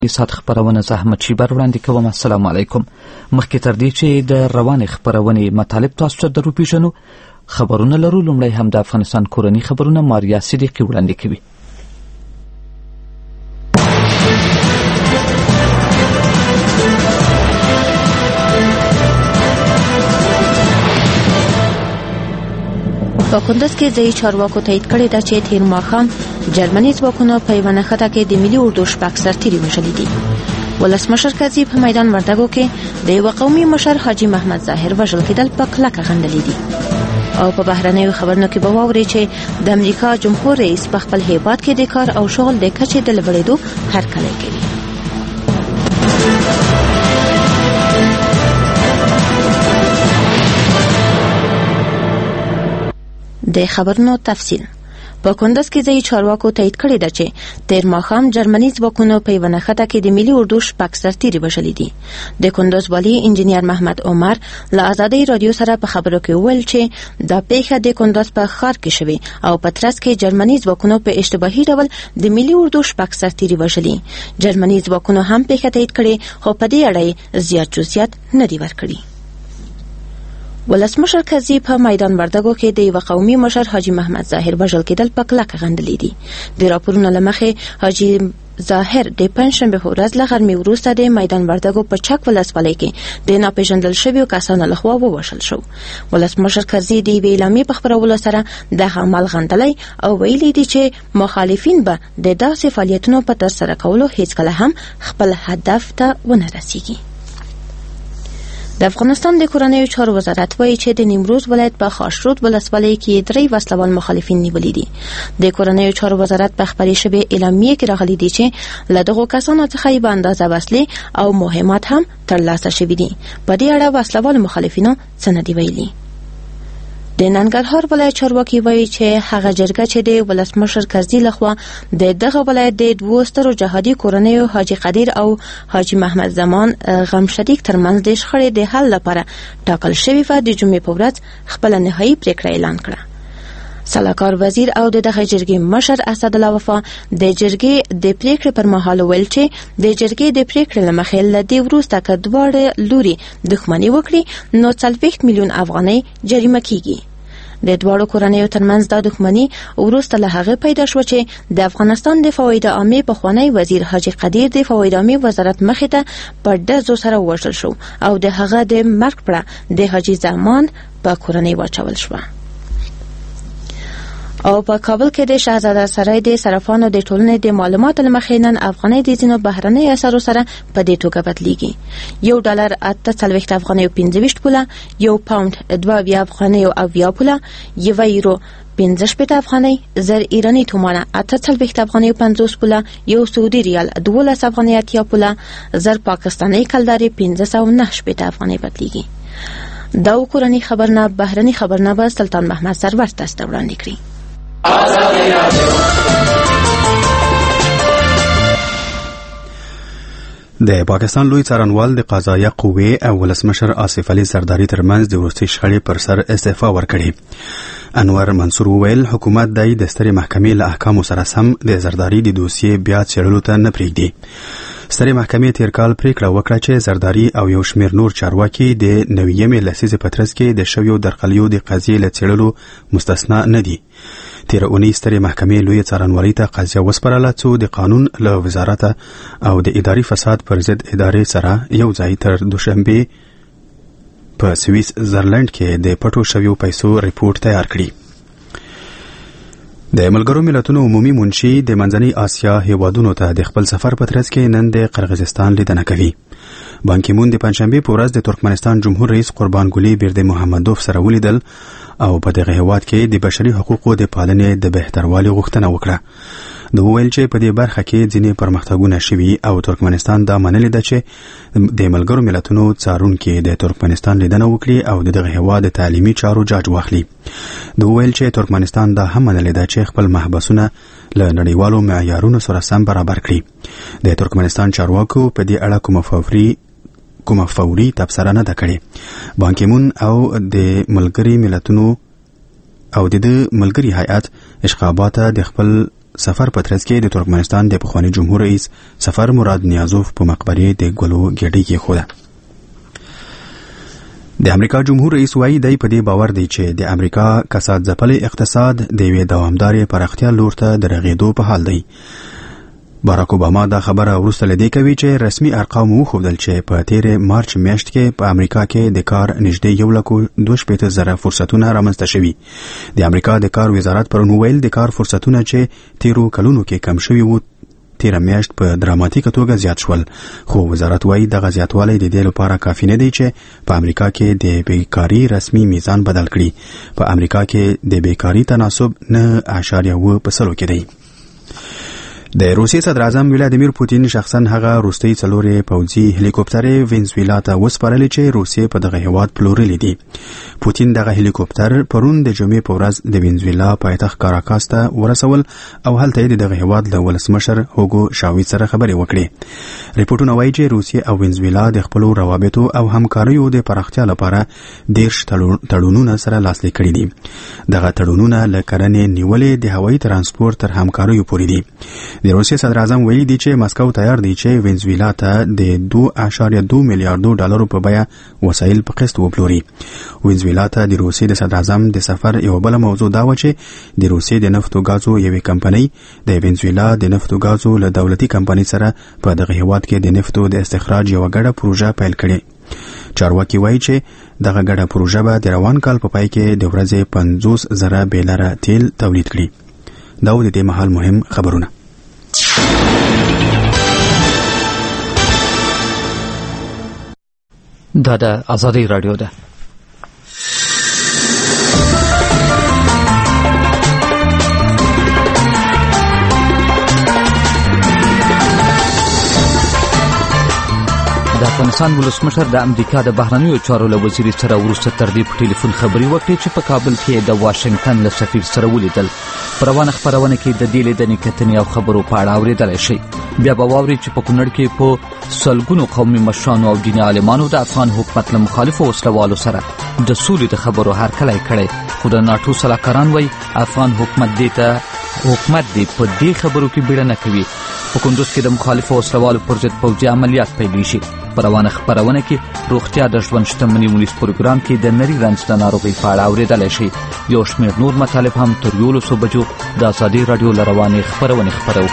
سات خبرونه زحمت شیبر وړاندې کوم. السلام علیکم. مخکې تر دې چې د روانې خبرونې مطالب تاسو ته درو پیژنو، خبرونه لرو. لومړی هم د افغانستان کورنی خبرونه ماریا صدیقی وړاندې کوي. په کندز کې ځایي چارواکو تایید کړی ده چې تیر ماښام جرمني ځواکونو په یوه نښته کې د ملي اردو شپږ سرتیري وژلي دي. ولسمشر کاظم په میدان وردګو کې د یوه قومي مشر حاجي محمد ظاهر وژل کېدل په کلکه غندلي دي. او په بهرنیو خبرونو کې به واورئ چې د امریکا جمهور رئیس په خپل هیواد کې د کار او شغل د کچې د لوړېدو هرکلی کوي. د خبرونو تفصیل. په کندز کې ځایي چارواکو تایید کړی ده چې تیر ماښام جرمني ځواکونو په یوه نښته کې د ملي اردو شپږ سرتیري وژلي دي. د کندز والي انجینیر محمد عمر له ازادۍ رادیو سره په خبرو کې وویل چې دا پیښه د کندز په ښار کې شوې او په ترڅ کې جرمني ځواکونو په اشتباهي ډول د ملي اردو شپږ سرتیري وژلي. جرمني ځواکونو هم پیښه تایید کړې، خو په دې اړه زیات جزئیات نه دي ورکړي. ولسمشر کاظم په میدان وردګو کې د یوه قومي مشر حاجي محمد ظاهر وژل کېدل په کلکه غندلي دي. د راپورونو له مخې حاجي ظاهر د پنجشنبې په ورځ له غرمې وروسته د میدان وردګو په چک ولسوالۍ کې د ناپېژندل شویو کسانو لخوا ووژل شو. ولسمشر کاظم د یوې اعلامیې په خپرولو سره دغه عمل غندلی او ویلي دي چې مخالفین به د داسې فعالیتونو په ترسره کولو هیڅکله هم خپل هدف ته ونه رسیږي. د افغانستان د کورنیو چارو وزارت وایي چې د نیمروز ولایت په خاشرود ولسوالۍ کې 3 وسلوال مخالفین نیولي دي. د کورنیو چارو وزارت په خپرې شوې اعلامیې کې راغلي دي چې له دغو کسانو څخه یې په اندازه وسلې او مهمات هم ترلاسه شوي دي. په دې اړه وسلوال مخالفینو څه نه دي ویلي. د ننګرهار ولایت چارواکي وایي چې هغه جرګه چې د ولسمشر کاظم لخوا د دغه ولایت د 2 سترو جهادي کورنیو حاجي قدیر او حاجي محمد زمان غم شریک ترمنځ د شخړې د حل لپاره ټاکل شوې و، د جمعې په ورځ خپل نهایي پریکړه اعلان کړه. سلاکار وزیر او دغه جرګې مشر اسد الله وفا د جرګې د پریکړې پر مهال ویل چې د جرګې د پریکړې لمخې له دې وروسته که دواړه لوري دښمني وکړي نو 40 میلیون افغانۍ جریمه کیږي. د دواړو کورنیو ترمنځ دا دښمني وروسته له هغه پیدا شو چې د افغانستان د فواید عامې پخوانی وزیر حاجي قدیر د فواید عامې وزارت مخې ته په ډزو سره ووژل شو او د هغه د مرګ پړه د حاجي زمان په کورنۍ واچول شو. او په کابل کې د شهزاده سرای د صرافانو د ټولنې د معلوماتو لمخې نن افغانۍ د ځینو بهرنۍ اسعارو سره په دې توګه بدلیږي. $1 48 افغانۍ او 25 پوله، £1 2 افغانۍ او 20 پوله، €1 15 افغانۍ، زر ایرانی تومانه 48 افغانۍ او 50 پوله، یو سعودي ریال 12 افغانۍ 80 پوله، زر پاکستاني کلداري 509 افغانۍ بدلیږي. دا کورنی خبرونه بهرني خبرونه به سلطان محمد سرور تاسو ته وړاندې کړي. د پاکستان لوی څارنوال د قضایه قوې او ولسمشر آصف علي زرداري ترمنځ د وروستۍ شخړې پر سر استعفا ورکړې. انور منصور وویل حکومت د سترې محکمې له احکامو سره سم د زرداري د دوسیې بیا څېړلو ته نه پرېږدي. سترې محکمې تیر کال پریکړه وکړه چې زرداري او یو شمېر نور چارواکي د 9مې لسیزې په ترڅ کې د شویو درغلیو د قضیې له څېړلو مستثنا نه دي. تیر اونۍ سترې محکمې لوی څارنوالۍ ته قضیه وسپارله څو د قانون له وزارت او د اداري فساد پر ضد ادارې سره یو ځای تر دوشنبه په سویټزرلند کې د پټو شویو پیسو ریپورت تیار کړي. د ملګرو ملتونو عمومي منشي د منځنۍ آسیا هیوادونو ته د خپل سفر په ترڅ کې نن د قرغیزستان لیدنه کوي. بان کی مون د پنځشنبه په ورځ د ترکمنستان جمهور رئیس قربان ګلی بیرده محمدوف سره ولیدل او په دغه هیواد کې د بشري حقوقو د پالنې د بهتروالي غوښتنه وکړه. د ویل چې په دې برخه کې ځینې پرمختګونه شوي او ترکمنستان دا منلې ده چې د ملګرو ملتونو څارونکي د ترکمنستان لیدنه وکړي او دغه هیواد د تعلیمي چارو جاج واخلي. د ویل چې ترکمنستان دا هم منلې ده چې خپل محبسونه له نړیوالو معیارونو سره سم برابر کړي. د ترکمنستان چارواکو په دې اړه کومه فوري تبصره نه ده کړې. بان کی مون او د ملګري ملتونو او د ملګري هیئت اشقابات د خپل سفر په ترڅ کې د ترکمنستان د پخوانی جمهور رئیس سفر مراد نیازوف په مقبره د ګلو ګډۍ کې خوده. د امریکا جمهور رئیس وایي دی په دې باور دی چې د امریکا کساد ځپلي اقتصاد د یوې دوامدارې پراختیا لور ته د رغېدو په حال دی. باراک اوباما دا خبره وروسته له دې کوي چې رسمي ارقام وښودل چې په تیرې مارچ میاشت کې په امریکا کې د کار نږدې 1,62,000 فرصتونه رامنځته شوي. د امریکا د کار وزارت پرون ویل د کار فرصتونه چې تیرو کلونو کې کم شوي وو تیره میاشت په دراماتیکه توګه زیات شول، خو وزارت وایي دغه زیاتوالی د دې لپاره کافي نه دی چې په امریکا کې د بیکاري رسمي میزان بدل کړي. په امریکا کې د بیکاري تناسب 9.7% کې دی. د روسیې صدر اعظم ولادیمیر پوتین شخصا هغه روسي څلورې پوځي هلیکوپټرې وینزویلا ته وسپارلې چې روسیې په دغه هیواد پلورلې دي. پوتین دغه هلیکوپټر پرون د جمعې په ورځ د وینزویلا پایتخت کاراکاس ته ورسول او هلته د دغه هیواد له ولسمشر هوګو شاویز سره خبرې وکړې. ریپورتونه وایي چې روسیې او وینزویلا د خپلو روابطو او همکاریو د پراختیا لپاره 10 تړونونه سره لاسلیک کړي دي. دغه تړونونه له کرنې نیولې د هوایي ترانسپورت تر همکاریو پورې دي. د روسیې صدر اعظم ویلي دی چې مسکو تیار دی چې وینزویلا ته د 2.2 میلیارډ ډالرو په بیه وسایل په قسط وپلوري. وینزویلا ته د روسیې د صدر اعظم د سفر یو بل موضوع دا و چې د روسیې د نفت او غازو یوې کمپنۍ د وینزویلا د نفت او غازو له دولتي کمپنۍ سره په دغه هیواد کې د نفتو د استخراج یو ګډه پروژه پیل کړې. چارواکي وایي چې دغه ګډه پروژه به د روان کال په پای کې د ورځې 50,000 بیلره تیل تولید کړي. دا و د دې مهال مهم خبرونه. دا د آزادۍ رادیو ده. د افغانستان ولسمشر د امریکا د بهرنیو چارو له وزیر سره وروسته تر دې په ټلیفون خبرې وکړې چې په کابل کې د واشنگټن له سفیر سره ولیدل. په روانه خپرونه کې د دې لیدنې کتنې او خبرو په اړه اورېدلی شئ. بیا به واورئ چې په کونړ کې په سلګونو قومي مشرانو او دیني عالمانو د افغان حکومت له مخالفو وسلوالو سره د سولې د خبرو هرکلی کړی، خو د ناټو سلاکاران وایي افغان حکومت دې په دې خبرو کې بیړه نه کوي. په کندوز کې د مخالفو وسلوالو پر ضد پوځي عملیات پیل شي. په روانه خپرونه کې روغتیا د ژوند شتمنۍ ونیس پروګرام کې د نري رنځ د ناروغۍ په اړه اورېدلی شئ. یو شمېر نور مطالب هم تر 11 بجو د آزادۍ راډیو له روانې خپرونې خپرو.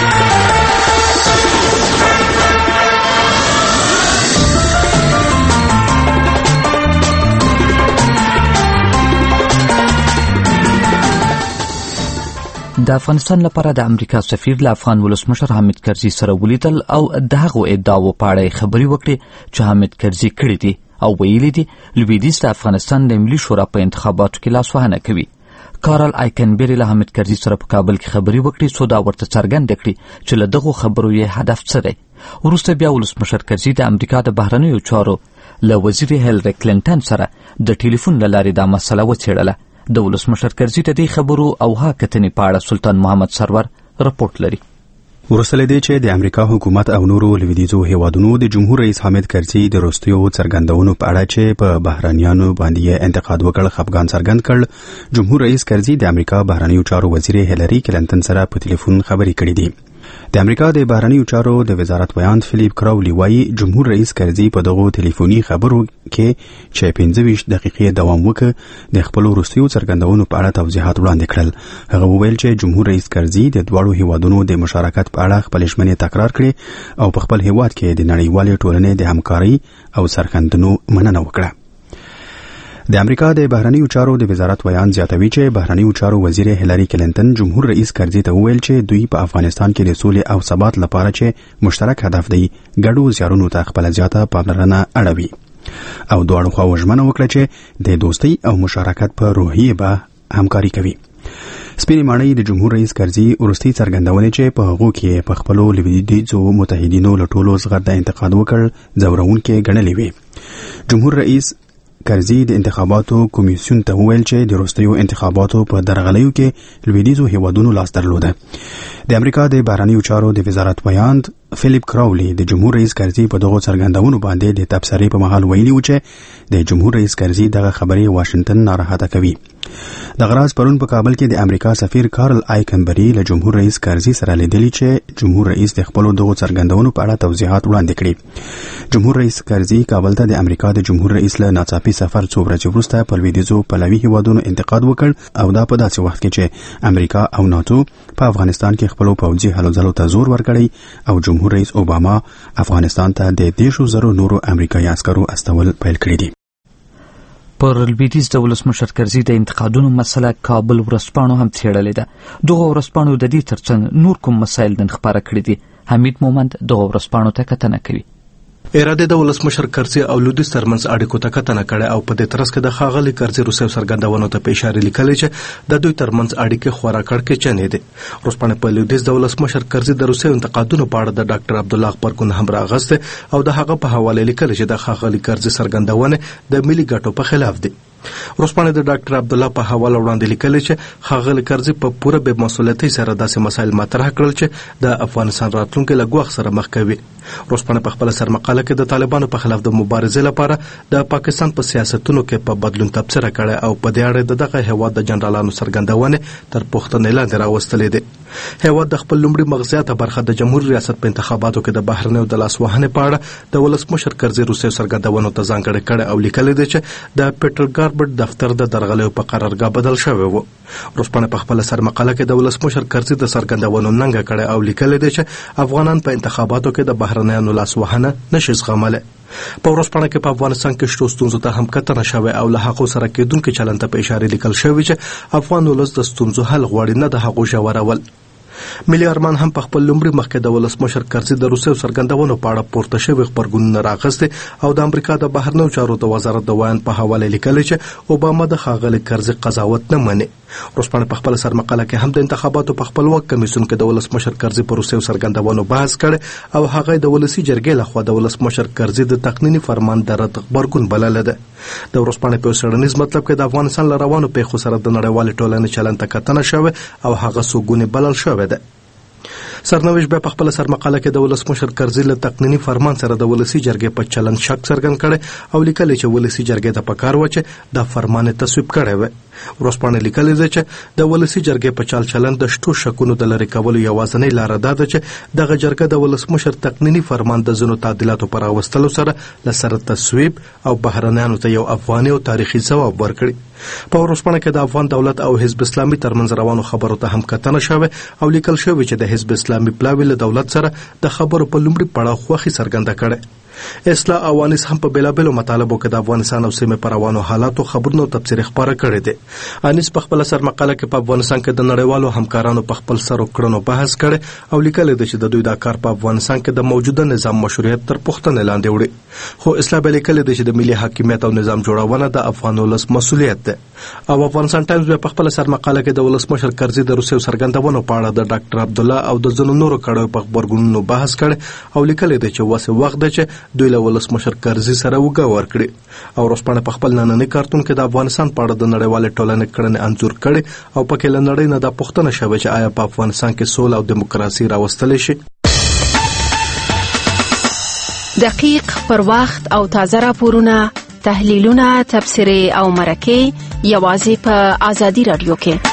د افغانستان لپاره د امریکا سفیر له افغان ولسمشر حامد کرزي سره ولیدل او د هغو ادعاو په اړه خبرې وکړې چې حامد کرزي کړې دي او ویلي دي لویدیځ د افغانستان د ملي شورا په انتخاباتو کې لاسوهنه کوي. کارل آیکنبری له حامد کرزي سره په کابل کې خبرې وکړې څو دا ورته څرګنده کړي چې له دغو خبرو یې هدف څه دی. وروسته بیا ولسمشر کرزي د امریکا د بهرنیو چارو له وزیر هیلری کلینټن سره د ټلیفون له لارې دا مسله وڅېړله. د ولسمشر کرزي د دې خبرو او ها کتنې په اړه سلطان محمد سرور رپورټ لري. وروسته له دې چې د امریکا حکومت او نورو لویدیځو هیوادونو د جمهور رئیس حامد کرزي د وروستیو څرګندونو په اړه چې په بهرنیانو باندې انتقاد وکړ خفګان څرګند کړ، جمهور رئیس کرزي د امریکا بهرنیو چارو وزیر هیلری کلینټن سره په ټلیفون خبرې کړې دي. د امریکا د بهرنیو چارو د وزارت ویاند فلیپ کراولی وایي جمهور رئیس کرزي په دغو ټلیفوني خبرو کې چې 15 دقیقې دوام وکړ د خپل وروستیو څرګندونو په اړه توضیحات وړاندې کړل. هغه وویل چې جمهور رئیس کرزي د دواړو هیوادونو د مشارکت په اړه خپل ژمنې تکرار کړې او په خپل هیواد کې د نړیوالې ټولنې د همکارۍ او سرښندنو مننه وکړه. د امریکا د بهرنیو چارو د وزارت ویان زیاتوي چې بهرنیو چارو وزیر هیلری کلینټن جمهور رئیس کرزي ته وویل چې دوی په افغانستان کې د سولې او ثبات لپاره چې مشترک هدف دی ګډو زیارونو ته خپل زیاته پاملرنه اړوي او دواړو خواو ژمنه وکړه چې د دوستۍ او مشارکت په روحیه به همکاري کوي. سپینې ماڼۍ د جمهور رئیس کرزي وروستي څرګندونې چې په هغو کې په خپلو لویدیځو متحدینو له ټولو زغر د انتقاد وکړ ځورونکې ګڼلې وې. جمهور رئیس کرزي د انتخاباتو کمیسیون ته وویل چې د وروستیو انتخاباتو په درغلیو کې لویدیځو هیوادونو لاس درلوده. د امریکا د بهرنیو چارو د وزارت ویاند فلیپ کراولی د جمهور رئیس کرزي په دغو څرګندونو باندې د تبصرې په مهال ویلي و چې د جمهور رئیس کرزي دغه خبرې واشنگټن ناراحته کوي. د غراز پرون په کابل کې د امریکا سفیر کارل آیکنبری له جمهور رئیس کارزي سره لیدلی چې جمهور رئیس د خپل دغو څرګندونو په اړه توضیحات وړاندې کړي. جمهور رئیس کارزي کابل ته د امریکا د جمهور رئیس له ناڅاپي سفر څو ورځې وروسته په لویدیځو پلوي هیوادونو انتقاد وکړ او دا په داسې وخت کې چې امریکا او ناتو په افغانستان کې خپل پوځي هلو ځلو ته زور ورکړی او جمهور رئیس اوباما افغانستان ته د 10,000 نورو امریکایي عسکرو استول پیل کړی دي. پر لویدیځ د ولسمشر کرزي د انتقادونو مسله کابل ورځپاڼو هم څېړلې ده. دغه ورځپاڼو د دې ترڅنګ نور کوم مسایل نن خپاره کړي دي. حمید مومند دغه ورځپاڼو ته کتنه کوي. اراده د ولسمشر کرزي او لویدیځ ترمنځ اړیکو ته کتنه کړې او په دې ترڅ کې د ښاغلي کرزي روسیې څرګندونو ته په اشاره لیکلې چې د دوی ترمنځ اړیکې خورا کړکېچنې دي. ورځپاڼې په لویدیځ د ولسمشر کرزي د روسیې انتقادونو په اړه د ډاکټر عبدالله غبرګون هم راغسته او د هغه په حواله لیکل چې د ښاغلي کرزي څرګندونې د ملي ګټو په خلاف دي. ورځپاڼې د ډاکټر عبدالله په حواله وړاندې لیکلي چې ښاغلي کرزي په پوره بې مسؤلیتۍ سره داسې مسایل مطرح کړل چې د افغانستان راتلونکی له ګواښ سره مخ کوي. ورځپاڼه په خپل سرمقاله کې د طالبانو په خلاف د مبارزې لپاره د پاکستان په سیاستونو کې په بدلون تبصره کړې او په دې اړه دغه هیواد د جنرالانو څرګندونې تر پوښتنې لاندې راوستلې دي. هیواد د خپل لومړي مغزیاته برخه د جمهور ریاست په انتخاباتو کې د بهرنیو د لاسوهنې په اړه د ولسمشر کرزي روسیې څرګندونو ته ځانګړې کړې او لیکلي دي چې د پیټر ګاربټ دفتر د درغلیو په قرارګاه بدل شوی و. ورځپاڼه په خپل سرمقاله کې د ولسمشر کرزي د څرګندونو ننګه کړې او لیکلي دي چې افغانان په انتخاباتو کې د بهرنیانو لاسوهنه نشي زغملی. په ورځپاڼه کې په افغانستان کې شتو ستونزو ته هم کتنه شوې او له هغو سره کېدونکي چلند ته په اشاره لیکل شوي چې افغان ولس د ستونزو حل غواړي نه د هغو ژورول. ملي ارمان هم په خپل لومړي مخکې د ولسمشر کرزي د روسیې څرګندونو په اړه پورته شوي غبرګونونه راغستې او د امریکا د بهرنیو چارو د وزارت د ویان په حواله لیکلي چې اوباما د ښاغلي کرزي قضاوت نه مني. ورځپاڼه په خپل سرمقاله کې هم د انتخاباتو په خپلواک کمیسیون کې د ولسمشر کرزي په روسیې څرګندونو بحث کړي او هغه د ولسي جرګې لخوا د ولسمشر کرزي د تقنیني فرمان د رد غبرګون بللی ده. د ورځپاڼې په څېړنیز مطلب کې د افغانستان له روانو پیښو سره د نړیوالې ټولنې چلند ته کتنه شوې او هغه سوګونې بلل شوې ده. سرنوشت بیا په خپل سرمقاله کې د ولسمشر کرزي له تقنیني فرمان سره د ولسي جرګې په چلند شک څرګند کړي او لیکلي چې ولسي جرګې ته پکار و چې د فرمان تصویب کړی و. ورځپاڼه لیکلي ده چې د ولسي جرګې په چال چلند د شتو شکونو د لرې کولو یوازینۍ لاره دا ده چې دغه جرګه د ولسمشر تقنیني فرمان د ځینو تعدیلاتو پر راوستلو سره له سره تصویب او بهرنیانو ته یو افغاني او تاریخي ځواب ورکړي. په ورځپاڼه کې د افغان دولت او حزب اسلامي ترمنځ روانو خبرو ته هم کتنه شوې او لیکل شوی چې د حزب اسلامي پلاوي له دولت سره د خبرو په لومړي پړاو خوښي څرګنده کړې. اصلاح او انیس هم په بیلابیلو مطالبو کې د افغانستان او سیمې پر روانو حالاتو خبرونو تبصرې خپاره کړې دي. انیس په خپل سرمقاله کې په افغانستان کې د نړیوالو همکارانو په خپل سر کړنو بحث کړي او لیکلي دي چې د دوی دا کار په افغانستان کې د موجوده نظام مشروعیت تر پوښتنې لاندې وړي. خو اصلاح به لیکلي دي چې د ملي حاکمیت او نظام جوړونه د افغان ولس مسؤلیت ده. او افغانستان ټایمز په خپل سرمقاله کې د ولسمشر کرزي د روسیې څرګندونو په اړه د ډاکټر عبدالله او د ځینو نورو کړیو په غبرګونونو بحث کړي او لیکلي دي چې واسه وخت ده چې دوی له ولسمشر کرزي سره وګا ورکړي. او ورځپاڼه په خپل نننۍ کارتون کې د افغانستان په اړه د نړیوالې ټولنې کړنې انځور کړي او پکې له نړۍ نه دا پوښتنه شوې چې آیا په افغانستان کې سوله او دیموکراسي راوستلی شي. دقیق پر وخت او تازه راپورونه، تحلیلونه، تبصرې او مرکې یوازې په آزادي رادیو کې.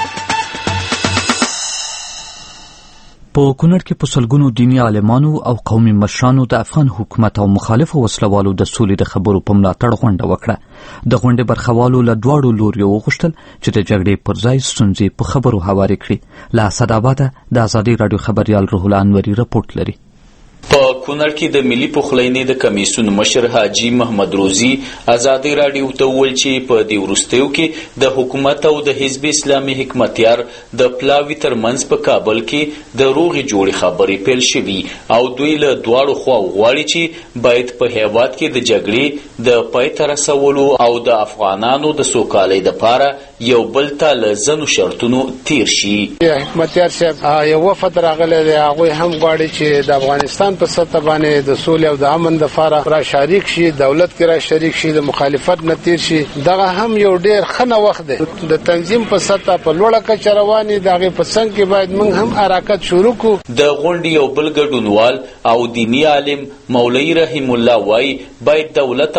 په کونړ کې په سلګونو دیني عالمانو او قومي مشرانو د افغان حکومت او مخالفو وسلوالو د سولې د خبرو په ملاتړ غونډه وکړه. د غونډې برخوالو له دواړو لوریو وغوښتل چې د جګړې پر ځای ستونزې په خبرو هوارې کړي. له اسداباده د آزادي رادیو خبریال روح الله انوري رپورټ لري. په کونړ کې د ملي پخلینې د کمیسیون مشر حاجی محمد روزي آزادي رادیو ته وویل چې په دې وروستیو کې د حکومت او د حزب اسلامي حکمتیار د پلاوي ترمنځ په کابل کې د روغې جوړې خبرې پیل شوي او دوی له دواړو خواو غواړي چې باید په هیواد کې د جګړې د پای ته رسولو او د افغانانو د سوکالۍ دپاره یو بل ته له ځینو شرطونو تیر شي. حکمتیار صاحب یو وفد راغلی دی، هغوی هم غواړي چې د افغانستان په سطح باندې د سولې او د امن لپاره را شریک شي، دولت کې را شریک شي، د مخالفت نه تیر شي. دغه هم یو ډیر ښه وخت دی. د تنظیم په سطح په لوړه کچه رواني دغه په څنګ کې باید موږ هم حرکت شروع کړو. د غونډې یو بل ګډونوال او دینی عالم مولوی رحیم الله وای باید دولت او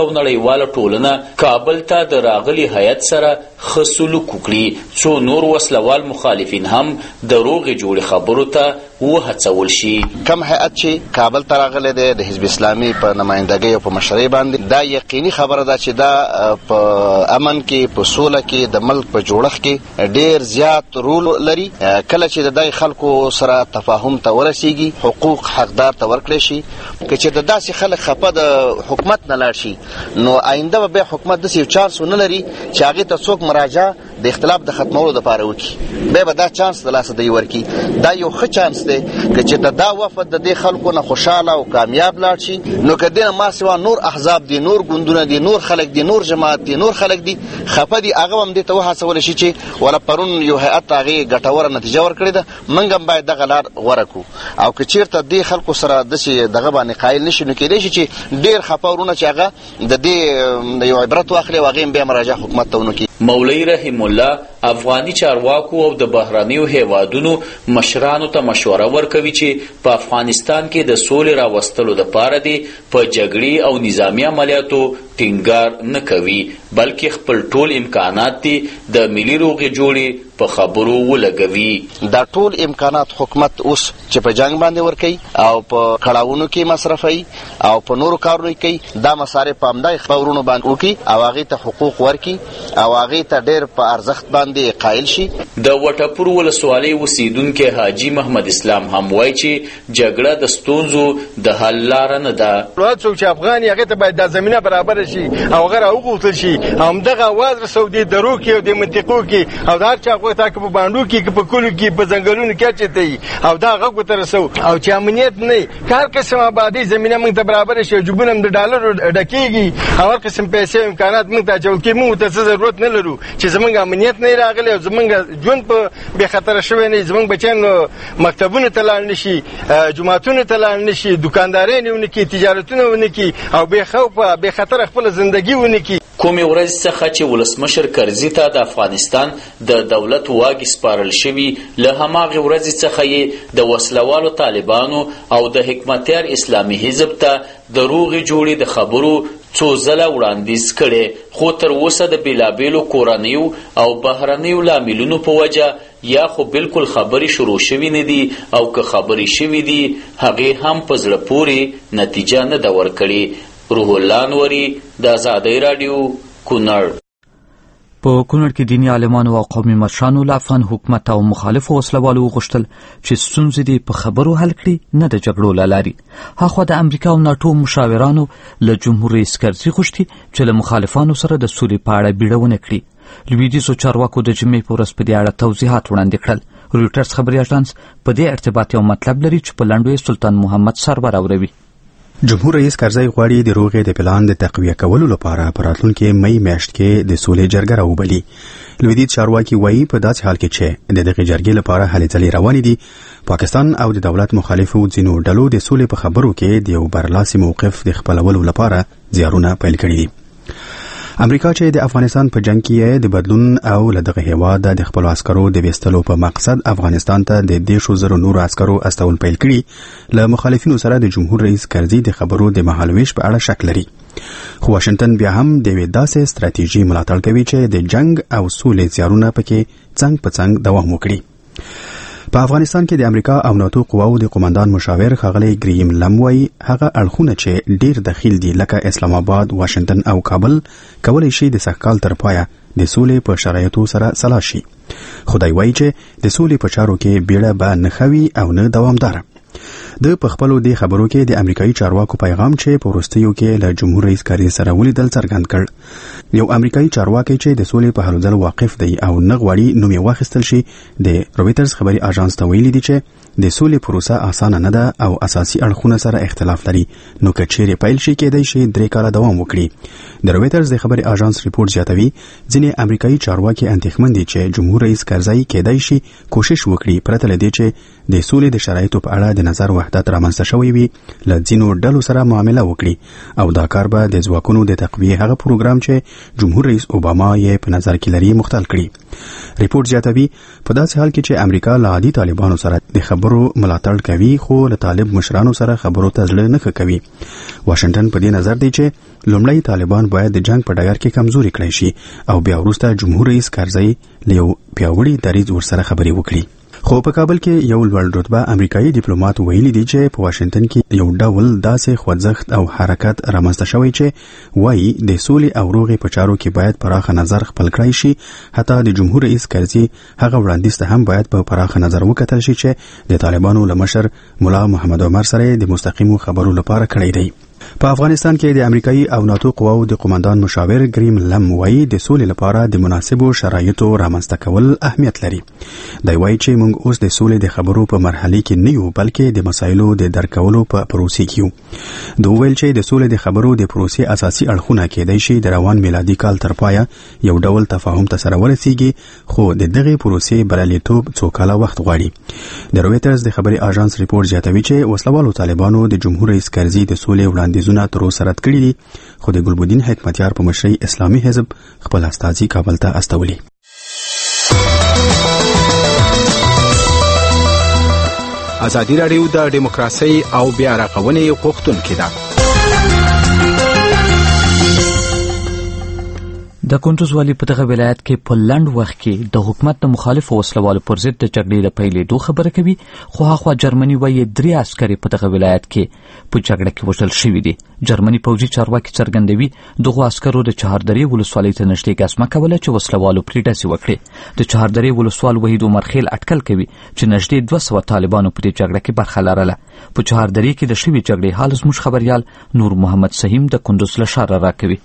او نړیواله ټولنه کابل ته د راغلي هیئت سره ښه سلوک وکړي څو نور وسلوال مخالفین هم د روغې جوړې خبرو ته وهڅول شي. کم هیئت چې کابل ته راغلی دی د حزب اسلامي په نمایندګۍ او په مشرۍ باندې، دا یقیني خبره ده چې دا په امن کې، په سوله کې، د ملک په جوړښت کې ډیر زیات رول لري. کله چې د دای خلکو سره تفاهم ته ورسیږي، حقوق حقدار ته ورکړي شي، که چې د داسې خلک خپه د حکومت نه لاړ شي، نو آینده به حکومت داسې یو چانس ونه لري چې هغې ته څوک مراجعه د اختلاف د ختمولو دپاره وکړي. بیا به دا چانس د لاسه دی ورکړي. دا یو ښه چانس دی که چې دا وفد د دې خلکو نه خوشحاله او کامیاب لاړ شي، نو که دې نه ما سوا نور احزاب دي، نور ګوندونه دي، نور خلک دي، نور جماعت دي، نور خلک دي خفه دي، هغه هم دې ته وهڅولی شي چې ولا پرون یو هیئت هغې ګټوره نتیجه ورکړې ده، موږ هم باید دغه لار غوره کړو. او که چېرته دې خلکو سره داسې دغه باندې قایل نه شي، نو کېدای شي چې ډېر خفه ورونه چې هغه د دې یو عبرت واخلي او هغې هم بیا مراجعه حکومت ته ونه کړي. مولوي رحیم الله افغاني چارواکو او د بهرنیو هیوادونو مشرانو ته مشوره ورکوي چې په افغانستان کې د سولې راوستلو دپاره دې په جګړې او نظامي عملیاتو ټینګار نه کوي، بلکې خپل ټول امکانات دې د ملي روغې جوړې په خبرو ولګوي. دا ټول امکانات حکومت اوس چې په جنگ باندې ورکوي او په کړاوونو کې مصرفوي او په نورو کارونو کوي، دا مصارف په همدغه خبرونو باندې وکړي او هغې ته حقوق ورکړي او هغې ته ډېر په ارزښت باندې قایل شي. د وټپور ولسوالۍ اوسیدونکی حاجي محمد اسلام هم وایي چې جګړه د ستونزو د حل لاره نه ده. څوک چې افغان یې هغې ته باید دا زمینه برابره شي او هغه راوغوښتل شي او همدغه اواز رسو دې درو کې او د منطقو کې او د هر چا غوښته که په بانډو کې که په کلو کې په ځنګلونو کې اچته وي او دا غږ ورته رسو او چې امنیت نه وي، که هر قسم آبادي زمینه موږ ته برابره شي، جوبونه هم د ډالرو ډکېږي او هر قسم پیسې او امکانات موږ ته اچول کېږي، موږ ورته څه ضرورت نه لرو چې زموږ امنیت نه راغلی او زموږ ژوند په بې خطره شوی نه وي، زموږ بچیان مکتبونو ته لاړ نه شي، جوماتونو ته لاړ نه شي، دوکاندارۍ نه ونه کړي، تجارتونه ونه کړي او بې خوفه بې خطره خپله زندګي ونه کړي. کومې ورځ څخه چې ولسمشر کرزي ته د افغانستان د دولت واګې سپارل شوي، له هماغې ورځې څخه یې د وسلوالو طالبانو او د حکمتیار اسلامي حزب ته د روغې جوړې د خبرو څو ځله وړاندیز کړی، خو تر اوسه د بېلابېلو کورنیو او بهرنیو لاملونو په وجه یا خو بالکل خبرې شروع شوي نه دي او که خبرې شوي دي هغې هم په زړه پورې نتیجه نه ده ورکړې. روح الله انوري د آزادۍ راډیو کونړ. په کونړ کې دیني عالمانو او قومي مشرانو له افغان حکومت او مخالفو وسلوالو وغوښتل چې ستونزې دې په خبرو حل کړي، نه د جګړو له لارې. هاخوا د امریکا او ناټو مشاورانو له جمهور رئیس کرزي غوښتي چې له مخالفانو سره د سولې په اړه بیړونه کړي. لویدیځو چارواکو د جمعې په ورځ په دې اړه توضیحات وړاندې کړل. رویټرز خبري اژانس په دې ارتباط یو مطلب لري چې په لنډو یې سلطان محمد سرور اوروي. جمهور رئیس کرزی غواړي د روغې د پلان د تقویه کولو لپاره په راتلونکي مئی میاشت کې د سولې جرګه راوبلي. لویدیځ چارواکي وایي په داسې حال کې چې د دغې جرګې لپاره هلې ځلې روانې دي، پاکستان او د دولت مخالفو ځینو ډلو د سولې په خبرو کې د یو برلاسي موقف د خپلولو لپاره زیارونه پیل کړي دي. امریکا چې د افغانستان په جنگ کې د بدلون او له دغه هیواد د خپل عسکرو د وستلو په مقصد افغانستان ته د 10,000 نور عسکرو استول پیل کړي، له مخالفینو سره د جمهور رئیس کرزي د خبرو د مهالويش په اړه شک لري. خو واشنگټن بیا هم د وې داسې ستراتیژي ملاتړ کوي چې د جنگ او سولې زیارونه پکې څنګ په څنګ دوام وکړي. په افغانستان کې د امریکا او ناتو قواو د قوماندان مشاور ښاغلی ګریم لم وایي هغه اړخونه چې ډیر دخیل دي لکه اسلام آباد، واشنگټن او کابل کولی شي د سږکال تر پایه د سولې په شرایطو سره سلا شي. خدای وایي چې د سولې په چارو کې بیړه به نه خوي او نه دوامداره. د پخپلو د خبرو کې د امریکایي چارواکو پیغام چې په وروستیو کې له جمهور رئیس کرزي سره ولیدل څرګند کړ. یو امریکایي چارواکي چې د سولې په هلو ځلو واقف دی او نه غواړي نوم یې واخیستل شي، د رویټرز خبري اژانس ته ویلي دي چې د سولې پروسه اسانه نه ده او اساسي اړخونه سره اختلاف لري، نو که چیرې پیل شي کېدای شي 3 کاله دوام وکړي. د رویټرز د خبري اژانس ریپورت زیاتوي ځینې امریکایي چارواکي اندېښمن دي چې جمهور رئیس کرزي کېدای شي کوشش وکړي پرته له دې چې د سولې د شرایطو په اړه د نظر وحدت رامنځته شوی وي له ځینو ډلو سره معامله وکړي او دا کار به د ځواکونو د تقویې هغه پروګرام چې جمهور رئیس اوباما یې په نظر کې لري مختل کړي. ریپورت زیاتوي په داسې حال کې چې امریکا له عادي طالبانو سره د خبرو ملاتړ کوي خو له طالب مشرانو سره خبرو ته زړه نه کوي. واشنگټن په دې نظر دی چې لومړی طالبان باید د جنگ په ډګر کې کمزوري کړي شي او بیا وروسته جمهور رئیس کارزی له یو پیاوړي دریځ ورسره خبرې وکړي. خو په کابل کې یو لوړ رتبه امریکایي ډیپلوماټ ویلي دی چې په واشنگټن کې یو ډول داسې خوځښت او حرکت رامنځته شوی چې وایي د سولې او روغې په چارو کې باید پراخه نظر خپل کړی شي. حتی د جمهور رئیس کارزی هغه وړاندیز ته هم باید په پراخه نظر وکتل شي چې د طالبانو له مشر مولا محمد عمر سره د مستقیمو خبرو لپاره کړی دی. په افغانستان کې د امریکایي او ناتو قواو د قوماندان مشاور ګریم لم وایي د سولې لپاره د مناسبو شرایطو رامنځته کول اهمیت لري. دی وایي چې موږ اوس د سولې د خبرو په مرحله کې نه یو بلکې د مسایلو د درک کولو په پروسې کې یو. دوی ویل چې د سولې د خبرو د پروسې اساسي اړخونه کېدای شي د روان میلادي کال تر پایه یو ډول تفاهم ته سره ورسیږي خو د دغه پروسې بریالیتوب څو کاله وخت غواړي. د رویټرز د خبري اژانس ریپورت زیاتوي چې وسلوالو طالبانو د جمهور رئیس کارزی د سولې وړاندیزونه تر اوسه رد کړي دي خو د ګلبدین حکمتیار په مشرۍ اسلامي حزب خپل استازي کابل ته استولي. ازادي راډیو د ډیموکراسي او بیا رغونې غوښتونکې ده. د کندوز والي په دغه ولایت کې په لنډ وخت کې د حکومت د مخالفو وسلوالو پر ضد د جګړې د پیلېدو خبره کوي خو هاخوا جرمني وایي 3 عسکري په دغه ولایت کې په جګړه کې وژل شوي دي. جرمني پوځي چارواکي څرګندوي دغو عسکرو د چهاردرې ولسوالۍ ته نږدې ګزمه کوله چې وسلوالو پرې ډزې وکړې. د چهاردرې ولسوال وحید عمر خیل اټکل کوي چې نږدې 200 طالبانو په دې جګړه کې برخه لرله. په چهاردرې کې د شوي جګړې حال زموږ خبريال نور محمد سهیم د کندوز له ښاره راکوي.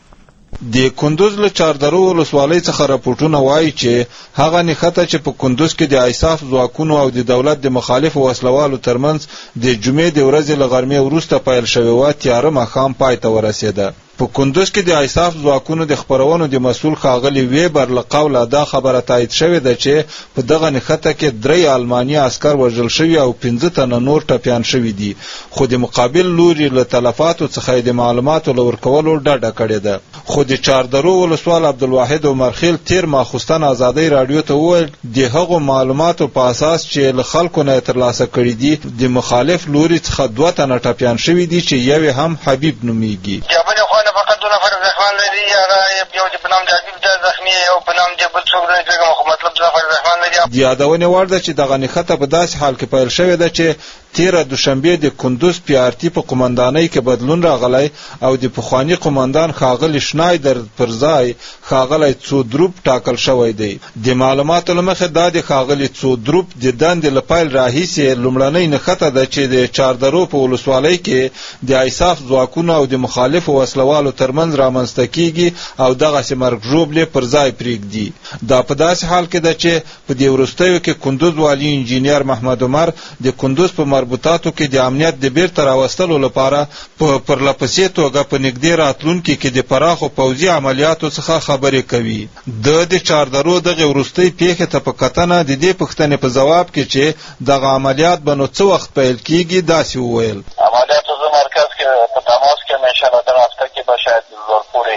د کندوز له چاردرو ولسوالۍ څخه راپورټونه وایي چې هغه نښته چې په کندوز کې د ایساف ځواکونو او د دولت د مخالفو وسلوالو ترمنځ د جمعې د ورځې له غرمې وروسته پیل شوې وه تیاره ماښام پای ته ورسېده. په کندوز کې د ایساف ځواکونو د خپرونو د مسؤل ښاغلي ویبر له قوله دا خبره تایید شوې ده چې په دغه نښته کې 3 آلماني عسکر وژل شوي او 15 تنه نور ټپیان شوي دي خو د مقابل لوري له تلفاتو څخه د معلوماتو له ورکولو ډډه کړې ده. خو د چاردرو ولسوال عبدالواحد عمر خیل تیر ماخوستن ازادۍ راډیو ته وویل د هغو معلوماتو په اساس چې له خلکو نه ترلاسه کړي دي د مخالف لوري څخه 2 تنه ټپیان شوي دي چې یو هم حبیب نومیږي. فقط 2 نفر زخمیان لري هغه یو چې په نام د حبیب د زخمی او په نام د بل څوک دی چې مطلب 2 نفر زخمیان لري. د یادونې وړ ده چې دغه نښته په داسې حال کې پیل شوې ده چې تیره دوشنبه د کندوز پی آر ټي په قومندانۍ کې بدلون راغلی او د پخوانی قومندان ښاغلي شنایدر پر ځای ښاغلی څودروپ ټاکل شوی دی. د معلوماتو له مخې دا د ښاغلي څودروپ د دندې له پیل راهیسې لومړنۍ نښته ده چې د چاردرو په ولسوالۍ کې د ایساف ځواکونو او د مخالفو وسلوالو ترمنځ رامنځته کیږي او دغسې مرګ ژوبلې پر ځای پرېږدي. دا په داسې حال کې ده چې په دې وروستیو کې کندوز والي انجینیر محمد عمر د کندوز په مربوطاتو کې د امنیت د بیرته راوستلو لپاره په پرلپسې توګه په نږدې راتلونکي کې د پراخو پوځي عملیاتو څخه خبرې کوي. د چاردرو دغه وروستۍ پیښې ته په کتنه د دې پوښتنې په ځواب کې چې دغه عملیات به نو څه وخت پیل کیږي داسې وویل. عملیاتو زه مرکز کې په تماس کې یم انشاءالله دغه هفته کې به شاید زور پورې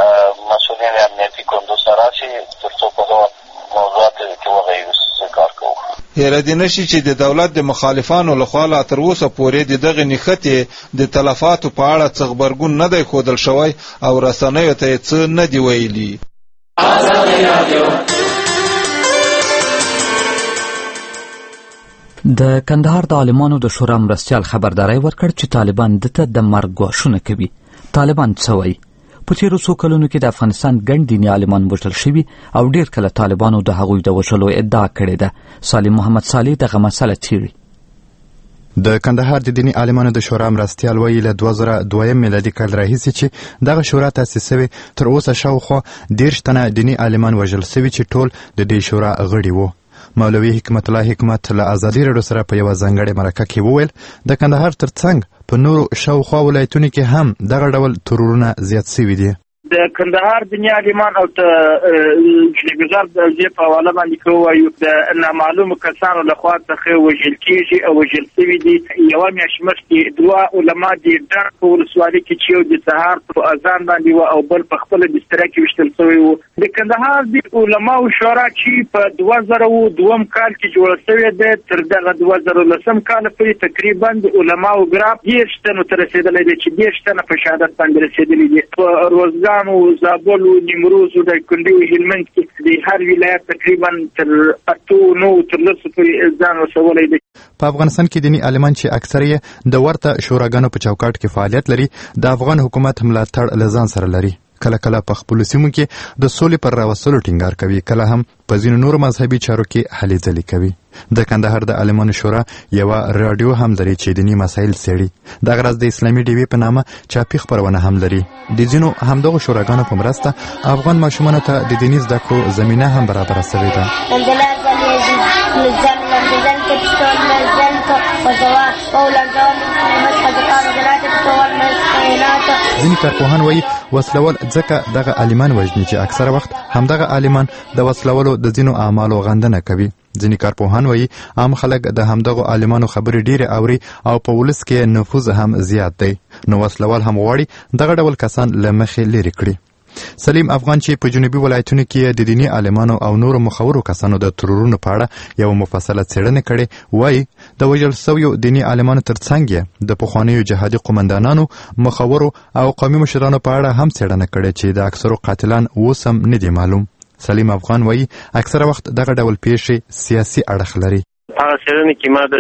مسؤلین امنیتي کندوز سره راشي تر څو په دغه موضوعاتو کې وغږیږو کار کوو. هیره دې نشي چې د دولت د مخالفانو لخوا لا تر اوسه پورې د دغه نښتې د تلفاتو په اړه څه غبرګون نه دی ښودل شوی او رسنیو ته یې څه نه دي ویلي. د کندهار د عالمانو د شورا مرستیال خبرداری ورکړ چې طالبان دته د مرګ ګواښونه کوي. طالبان څه وایي؟ په تیرو څو کلونو کې د افغانستان ګڼ دیني عالمان وژل شوي او ډیر کله طالبانو د هغوی د وژلو ادعا کړې ده. سالم محمد صالح دغه مسله څیړي. د کندهار د دیني عالمانو د شورا مرستیال وایي له 2002 میلادي کال راهیسې چې دغه شورا تاسیس شوې تر اوسه شاوخوا 30 تنه دیني عالمان وژل شوي چې ټول د دې شورا غړي وو. مولوي حکمت الله حکمت له ازادي راډیو سره په یوه ځانګړې مرکه کې وویل د کندهار تر څنګ په نورو شاوخوا ولایتونو کې هم دغه ډول ترورونه زیات شوي دي. د کندهار دنیا عالمان او جنګزار د ځې په حواله باندې کوو د نامعلومو کسانو لخوا څخه وژل کېږي او وژل شوي دي. یوه میاشت مخکې دوه علما دي ډاک په ولسوالۍ کې چې یو د سهار په اذان باندې و او بل په خپله بستره کې ویشتل شوی و. د کندهار د علماو شورا چې په 2002 کال کې جوړه شوې ده تر دغه 2010 کال پورې تقریبا د علماو ګراف 10 تنو ته رسېدلی دی چې 10 تنه په شهادت باندې رسېدلي دي. په روزګان او زابل او نیمروز او د کندي او هلمند کې د هر ولایت تقریبا تر 8 تر 10 پورې ځان رسولی دی. په افغانستان کې دیني عالمان چې اکثر یې د ورته شوراګانو په چوکاټ کې فعالیت لري د افغان حکومت ملاتړ له ځان سره لري. کله کله په خپلو سیمو کې د سولې پر راوستلو ټینګار کوي، کله هم په ځینو نورو مذهبي چارو کې هلې ځلې کوي. د کندهار د عالمانو شورا یوه راډیو هم لري چې دیني مسایل څېړي. دغه راز د اسلامي ډیوې په نامه چاپي خپرونه هم لري. د ځینو همدغو شوراګانو په مرسته افغان ماشومانو ته د دیني زده کړو زمینه هم برابره شوې ده. ځینې کارپوهان وایي وسلول ځکه دغه عالمان وژني چې اکثره وخت همدغه عالمان د وسلولو د ځینو اعمالو غندنه کوي. ځینې کارپوهان وایي عام خلک د همدغو عالمانو خبرې ډېرې اوري او په ولس کې نفوذ هم زیات دی، نو وسلوال هم غواړي دغه ډول کسان له مخې لرې کړي. سلیم افغان چې په جنوبي ولایتونو کې د دیني عالمانو او نورو مخورو کسانو د ترورونو په اړه یوه مفصله څېړنه کړې، وایي د وژل سویو دیني عالمانو ترڅنګ یې د پخوانیو جهادي قومندانانو، مخورو او قومي مشرانو په اړه هم څېړنه کړې چې د اکثرو قاتلان اوس هم نه دي معلوم. سلیم افغان وایي اکثره وخت دغه ډول پیښې سیاسي اړخ لري. هغه څېړنې کې ما د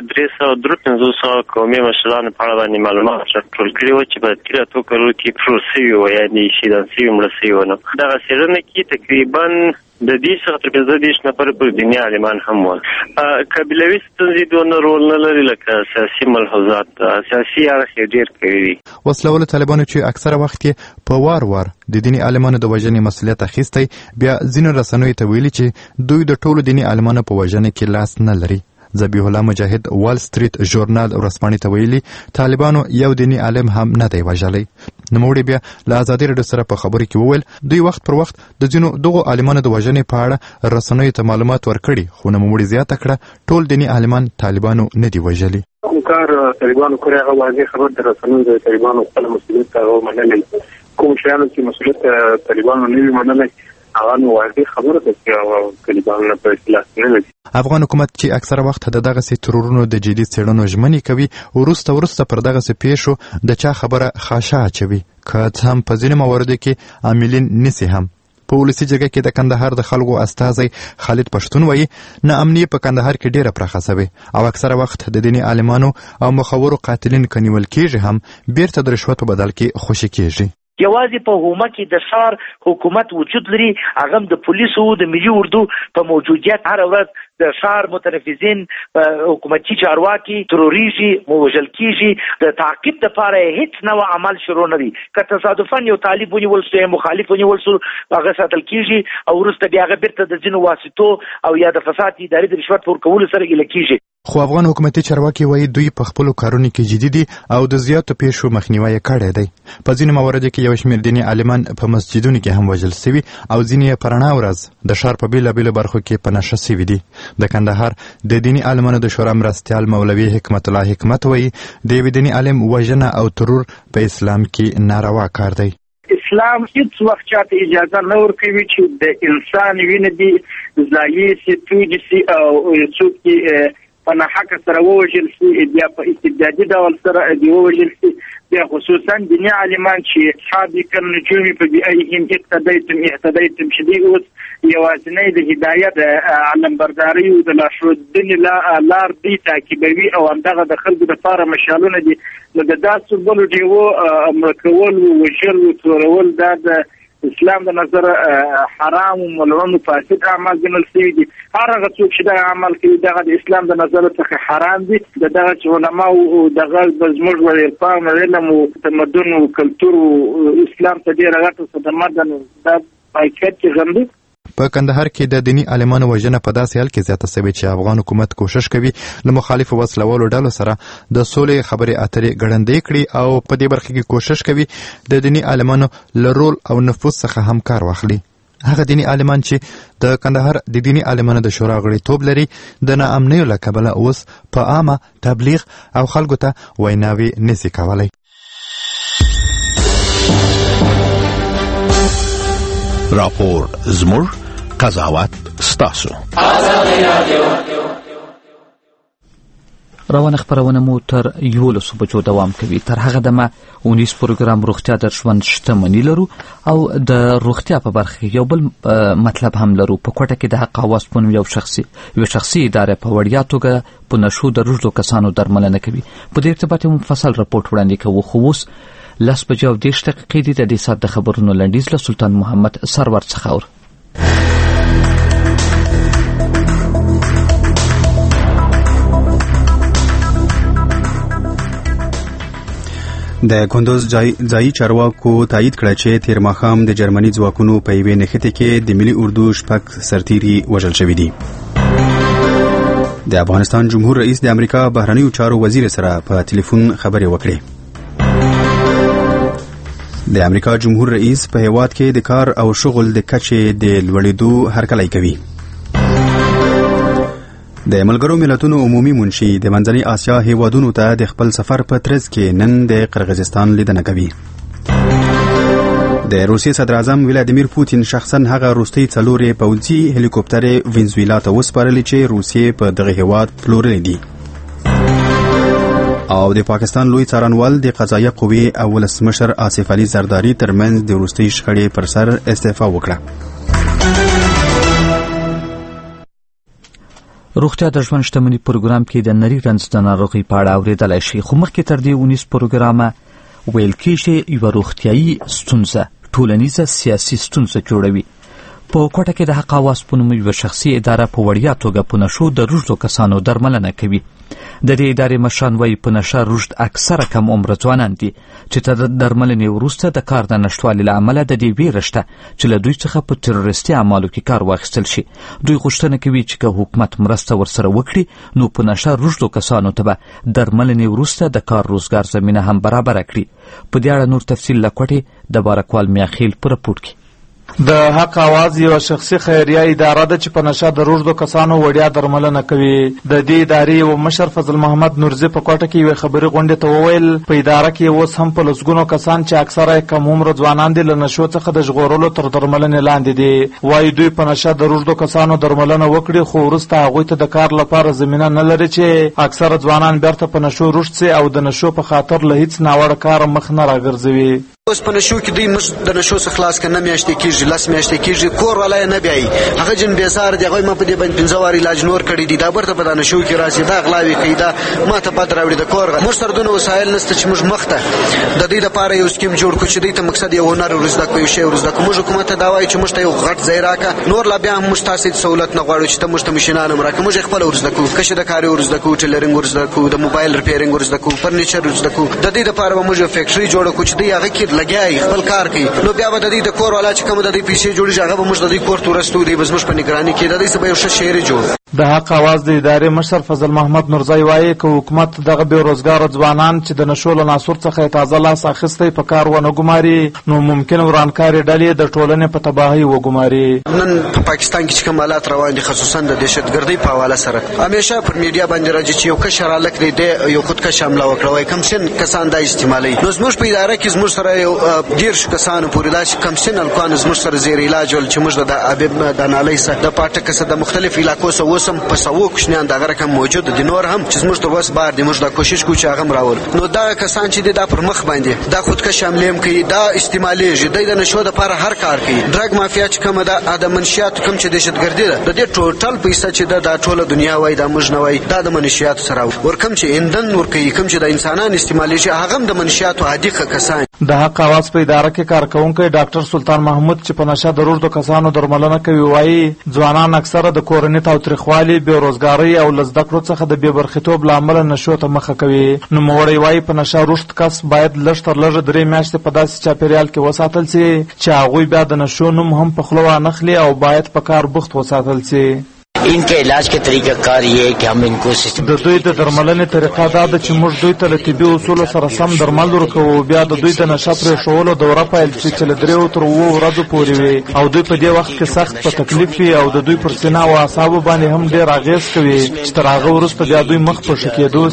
353 قومي مشرانو په اړه باندې معلومات راټول کړي وو چې په تېرو اتو کلونو کې پروت سوي وو، یعنې شهیدان سوي مړه سوي وو. نو دغه څېړنه کې تقریبا د دې څخه تر 15 نفر پر دیني عالمان هم ول. قبیلوي ستونزې دونه رول نه لري لکه سیاسي ملحوظات، سیاسي اړخ یې ډېر کوي دي. وسلولو طالبانو چې اکثره وخت یې په وار د دیني عالمانو د وژنې مسؤلیت اخیستی، بیا ځینو رسنیو ته ویلي چې دوی د ټولو دیني عالمانو په وژنه کې لاس نه لري. ذبیح الله مجاهد وال سټریټ ژورنال ورځپاڼې ته ویلي طالبانو یو دیني عالم هم نه دی وژلی. نوموړي بیا له ازادي راډیو سره په خبرو کې وویل دوی وخت پر وخت د ځینو دغو عالمانو د وژنې په اړه رسنیو ته معلومات ورکړي، خو نوموړي زیاته کړه ټول دیني عالمان طالبانو نه دي وژلي. کوم کار طالبانو کړی هغه واضح خبر د رسنیو د طالبانو خپل مسؤلیت هغه منلی، کوم شیانو چې مسؤلیت طالبانو نه وي منلی هغه نو واضح خبره ده چې طالبانو په اصلاح نه لري. افغان حکومت چې اکثره وخت د دغسې ترورونو د جدي څېړنو ژمنې کوي، وروسته پر دغسې پیښو د چا خبره خاشه اچوي، که څه هم په ځینو مواردو کې عاملین نیسي هم. په ولسي جرګه کې د کندهار د خلکو استازی خالد پښتون وایي ناامني په کندهار کې ډېره پراخه شوې او اکثره وخت د دیني عالمانو او مخورو قاتلین که نیول کېږي هم بیرته د رشوت په بدل کې خوشي کېږي. یوازې په هومه کې د ښار حکومت وجود لري، هغه د پولیسو د ملي اردو په موجودیت هر ورځ د ښار متنفذین حکومتي چارواکي تروریږي، وژل کېږي. د تعقیب دپاره هیڅ نوع عمل شروع نه وي. که تصادفا یو طالب ونیول شو یا مخالف ونیول شو هغه ساتل کېږي او وروسته بیا هغه بیرته د ځینو واسطو او یا د فساد ادارې د رشوت په ورکولو سره ایله کېږي. خو افغان حکومتي چارواکي وایي دوی په خپلو کارونو کې جدي دي او د زیاتو پیښو مخنیوی یې کړی دی. په ځینو مواردو کې یو شمېر دیني عالمان په مسجدونو کې هم وژل سوي او ځینې یې په رڼا ورځ د ښار په بېلابېلو برخو کې په نشه سوي دي. د کندهار د دیني عالمانو د شورا مرستیال مولوي حکمت الله حکمت وایي د یوې دیني عالم وژنه او ترور په اسلام کې ناروا کار دی. اسلام هیڅ وخت چاته اجازه نه ورکوي چې د انسان وینه دي ضایع سي، توجي سي او څوک په ناحقه سره ووژل سي، بیا په استبدادي ډول سره ووژل سي. بیا خصوصا دیني عالمان چې اصحاب النجوم فبأيهم اهتديتم چې دوی اوس یوازینی د هدایت علمبردارۍ او د لارښودنې لار دوی تعقیبوي او همدغه د خلکو دپاره مشالونه دي. نو د داسې بلو ډیوو مړه کول، وژل، تورول دا د اسلام د نظر حرام او ملعون فاسد اعمال ګڼل شوي دي. هر هغه څوک چې دغه عمل کوي دغه د اسلام د نظر څخه حرام دي. د دغه علماو دغه زموږ د عرفان او علم او تمدن او کلتور او اسلام ته ډېره غټه صدمه ده. دا حقیقت چې غندي. په کندهار کې د دیني عالمانو وژنه په داسې حال کې زیاته شوې چې افغان حکومت کوشش کوي له مخالفو وسلوالو ډلو سره د سولې خبرې اترې ګړندۍ کړي او په دې برخه کې کوشش کوي د دیني عالمانو له رول او نفوذ څخه هم کار واخلي. هغه دیني عالمان چې د کندهار د دیني عالمانو د شورا غړیتوب لري د ناامنیو له کبله اوس په عامه تبلیغ او خلکو ته ویناوي نشي کولی. راپور زموږ قضاوت ستاسو. روانه خبرونه مو تر 11 بجو دوام کوي. تر هغه دمه اونیس پروګرام روغتیا د ژوند شتمني لرو او د روغتیا په برخه یو بل مطلب هم لرو. په کوټه کې د حق اواز پون یو شخصي اداره په وړیا توګه په نشو د روزلو کسانو درملنه کوي. په دې ارتباط مفصل راپورټ وړاندې کوو. خو اوس 10 بجې او 10 دقیقې دي. د دې ساعت د خبرونو لنډیز له سلطان محمد سرور څخه اور. د کندوز ځایي چارواکو تایید کړه چې تیر ماښام د جرمني ځواکونو په یوې نښتې کې د ملي اردو 6 سرتیري وژل شوي دي. د افغانستان جمهور رئیس د امریکا بهرنیو چارو وزیر سره په ټلیفون خبرې وکړې. د امریکا جمهور رئیس په هیواد کې د کار او شغل د کچې د لوړېدو هرکلی کوي. د ملګرو ملتونو عمومي منشي د منځنۍ آسیا هیوادونو ته د خپل سفر په ترڅ کې نن د قرغیزستان لیدنه کوي. د روسیې صدر اعظم ولادیمیر پوتین شخصا هغه وروستۍ 4 پوځي هلیکوپټرې وینزویلا ته وسپارلې چې روسیې په دغه هیواد پلورلې دي. او د پاکستان لوی څارنوال د قضایه قوې او ولسمشر آصف علي زرداری ترمنځ د وروستۍ شخړې پر سر استعفا وکړه. روغتیا د ژوند شتمني پروګرام کې د نری رنځ د ناروغۍ په اړه اورېدلی شي. خو مخکې تر دې 19 پروګرامه ویل کېږي یوه روغتیایي ستونزه ټولنیزه سیاسي ستونزه جوړوي. په کوټه کې د حق اواز په نوم یوه شخصي اداره په وړیا توګه په نشو د روږدو کسانو درملنه کوي. د دې ادارې مشران وایي په نشه روږد اکثره کم عمره ځوانان دي چې تر درملنې وروسته د کار د نشتوالي له امله د دې ویره شته چې له دوی څخه په تروریستي اعمالو کې کار واخیستل شي. دوی غوښتنه کوي چې که حکومت مرسته ورسره وکړي نو په نشه روږدو کسانو ته به درملنې وروسته د کار روزګار زمینه هم برابره کړي. په دې اړه نور تفصیل له کوټې د بارکوال میاخیل په راپورټ کې. د حق اواز یو شخصي خیریه اداره ده چې په نشه د روږدو کسانو وړیا درملنه کوي. د دې ادارې یو مشر فضل محمد نورزي په کوټه کې یوې خبري غونډې ته وویل په اداره کې اوس هم په لسګونو کسان چې اکثره کم عمره ځوانان دي له نشو څخه د ژغورلو تر درملنې لاندې دي. وایي دوی په نشه د روږدو کسانو درملنه وکړي خو وروسته هغوی ته د کار لپاره زمینه نه لري چې اکثره ځوانان بیرته په نشو رشد سي او د نشو په خاطر له هیڅ ناوړه کاره مخ نه راګرځوي. اوس په نشو کې دوی د نشو څخه خلاص کنه میاشتې کېږي 10 میاشتې کېږي کور ولای نه بیاي هغه جن بیزار دی هغه ما په دې باندې 15 وار علاج نور کړی دی دا برته په نشو کې راځي دا غلاوي کوي دا ما ته پد راوړي د کور موږ سره دونه وسایل نشته چې موږ مخته د دې لپاره یو سکیم جوړ کړو چې دې ته مقصد یو هنر ورزده کوي شی ورزده کوم حکومت ته دا وایي چې موږ ته یو غټ ځای راکا نور لا بیا موږ تاسو ته سہولت نه غواړو چې ته موږ ته ماشينان راکا موږ خپل ورزده کوو کښه د کار ورزده کوو ټیلرینګ ورزده کوو د موبایل ریپیرینګ ورزده کوو فرنیچر ورزده کوو د دې لپاره موږ یو فیکټری جوړ کړو چې دې هغه کې لګیای خپل کار کوي نو بیا به د دې د کور والا چې کوم د دې پیسې جوړي هغه به موږ د دې کور تورستو دی بس موږ په نگرانی کې د دې سبا یو شهر جوړ. د حق اواز د ادارې مشر فضل محمد نورزی وایي که حکومت دغه بې روزګاره ځوانان چې د نشو له ناسور څخه تازه لاس اخیستی په کار ونه ګماري نو ممکن ورانکاري ډلې د ټولنې په تباهۍ وګماري. نن په پاکستان کې چې کوم حالات روان دي خصوصا د دهشتګردۍ په حواله سره همیشه پر میډیا باندې راځي چې یو کشر الک دی یو خودکش حمله وکړه وای کم سن کسان دا استعمالي نو زموږ په اداره کې زموږ سره یو ډیر کسان پورې داسې کم سن الکان زموږ سره زیر علاج ول چې موږ د ابب د انالیسه د پټک سره د مختلف علاقو سره وسم په سوو کوشنیان دغه رقم موجود دي نور هم چې موږ ته وس بار دي موږ د کوشش کوو چې هغه راول نو دا کسان چې دا پر مخ باندې دا خودکش حمله کوي دا استعمالي د نشو د لپاره هر کار کوي ډرګ مافیا چې کوم د منشيات کوم چې دهشتګردي ده د دې ټوټل پیسې چې د ټوله دنیا وای د موږ نه وای دا د منشيات سره ورکم چې اندن ور کوي کوم چې د انسانان استعمالي شي هغه د منشيات عادي کسان. د حق اواز په اداره کې کارکونکي ډاکټر سلطان محمود چې په نشه د روږدو کسانو درملنه کوي وایي ځوانان اکثره د کورنۍ تاوتریخوالي بېروزګارۍ او له زده کړو څخه د بېبرخیتوب له امله نشو ته مخه کوي. نوموړی وایي په نشه روږد کس باید لږ تر لږه 3 میاشتې په داسې چاپیریال کې وساتل سي چې هغوی بیا د نشو نوم هم په خوله وانخلي او باید په کار بوخت وساتل سي. इनके इलाज के तरीका कार ये है कि हम इनको د دوی د درملنې طریقه دا ده چې موږ دوی ته له طبي اصولو سره سم درمل ورکوو. بیا د دوی د نشه پرېښولو دوره پیل شي چې له 3 تر 7 ورځو پورې وي او دوی په دې وخت کې سخت په تکلیف وي او د دوی پر سینه او اعصابو باندې هم ډېر اغېز کوي چې تر هغه وروسته بیا دوی مخ په ښه کېدو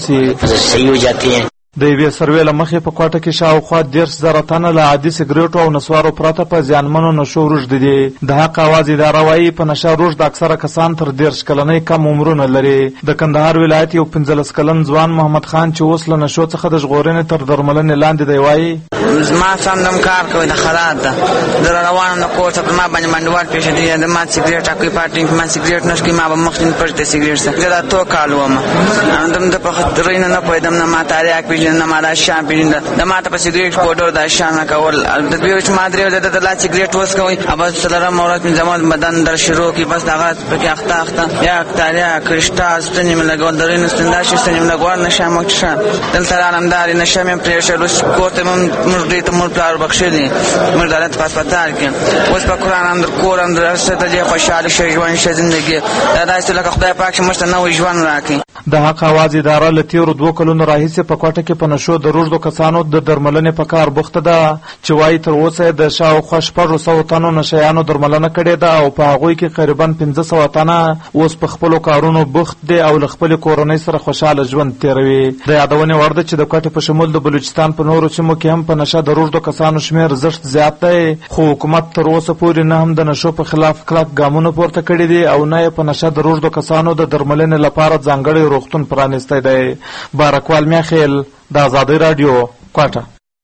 سي. د یوې سروې له مخې په کوټه کې شاوخوا 10,000 تنه له عادي سګریټو او نسوارو پرته په زیانمنو نشو روږدي دي. د حق اواز اداره وایي په نشه روږد اکثره کسان تر 13 کلنۍ کم عمرونه لري. د کندهار ولایت یو 15 کلن ځوان محمد خان چې اوس له نشو څخه د ژغورنې تر درملنې لاندې دی وایي ما څنګه کار کوي د خراب ده در روانم د کور ته ما باندې منډوال پېښه دي د ما سګریټ اکوي پارټینګ ما سګریټ نشکي ما به مخکې پرته سګریټ سره دا تو کالو ما اندم د په خطر نه پوهیدم نه ما تاریخ پیژنم ما دا شان پیژنم د ما ته په سګریټ پودر دا شان کول د بیوچ ما درې د لا سګریټ وس کوي ابا سره مورات من زمان بدن در شروع کی بس هغه په اخته یا تاریخ کرشتاز تنیم لګول درین استنداش تنیم لګول نشم مکشان دلته رانمدار نشم پرېشل کوته دې ته مور پلار بخښلي موږ دلته په هسپتال کې اوس په قرآن اندر کور اندر ستاسو ته خوشاله شي ژوند شي زندگی دا داسې لکه خدای پاک چې موږ ته نوې ژوند راکړي. د حق اواز اداره له تیرو 2 کلونو راهیسې په کوټه کې په نشو د روږدو کسانو د درملنې په کار بوخته ده چې وایي تر اوسه د شاوخوا 600 تنو نشیانو درملنه کړې ده او په هغوی کې قریبا 500 تنه اوس په خپلو کارونو بوخت دي او له خپلې کورنۍ سره خوشاله ژوند تېروي. د یادونې وړ ده چې د کوټې په شمول د بلوچستان په نورو سیمو کې هم په نشه د روږدو کسانو شمیر زښت زیات دی خو حکومت تر اوسه پورې نه هم د نشو په خلاف کلک ګامونه پورته کړي دي او نه یې په نشه د روږدو کسانو د درملنې لپاره ځانګړی روغتون پرانیستی دی. بارکوال میاخیل د آزادۍ راډیو کوټه.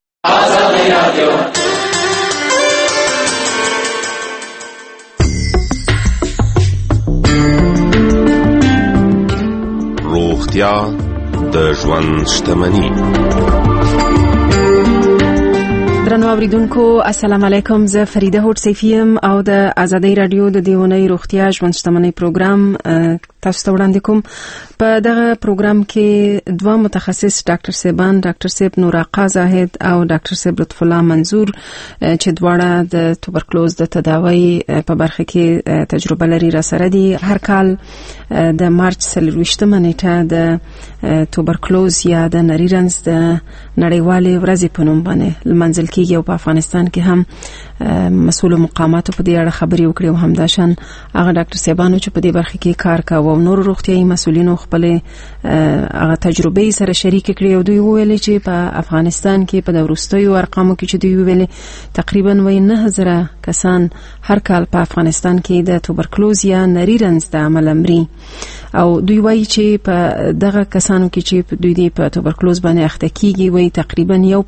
روغتیا د ژوند شتمني. درنو اوریدونکو السلام علیکم. زه فریده هوډ سیفیم او د آزادۍ راډیو د دیونی روغتیا ژوند شتمنۍ پروګرام تاسو ته وړاندې کوم. په دغه پروګرام کې 2 متخصص ډاکټر صاحبان ډاکټر صاحب نور آقا زاهد او ډاکټر صاحب لطف الله منظور چې دواړه د توبرکلوز د تداوی په برخه کې تجربه لري را سره دي. هر کال د مارچ 23 نیټه د توبرکلوز یا د نری رنځ د نړیوالې ورځې په نوم باندې لمانځل کیږي او په افغانستان کې هم مسؤل مقاماتو په دې اړه خبرې وکړي او همداشان هغه ډاکټر صاحبانو چې په دې برخه کې کار کوي او نور روغتيایي مسؤلینو خپل هغه تجربه سره شریک کړي او دوی ویل چې په افغانستان کې په وروستیو ارقامو کې چې دوی ویل تقریبا 9000 کسان هر کال په افغانستان کې د توبرکلوز یا نری رنځ د عمل مري او دوی وایي چې په دغه کسانو کې چې دوی په توبرکلوز باندې اخته کیږي وایي تقریبا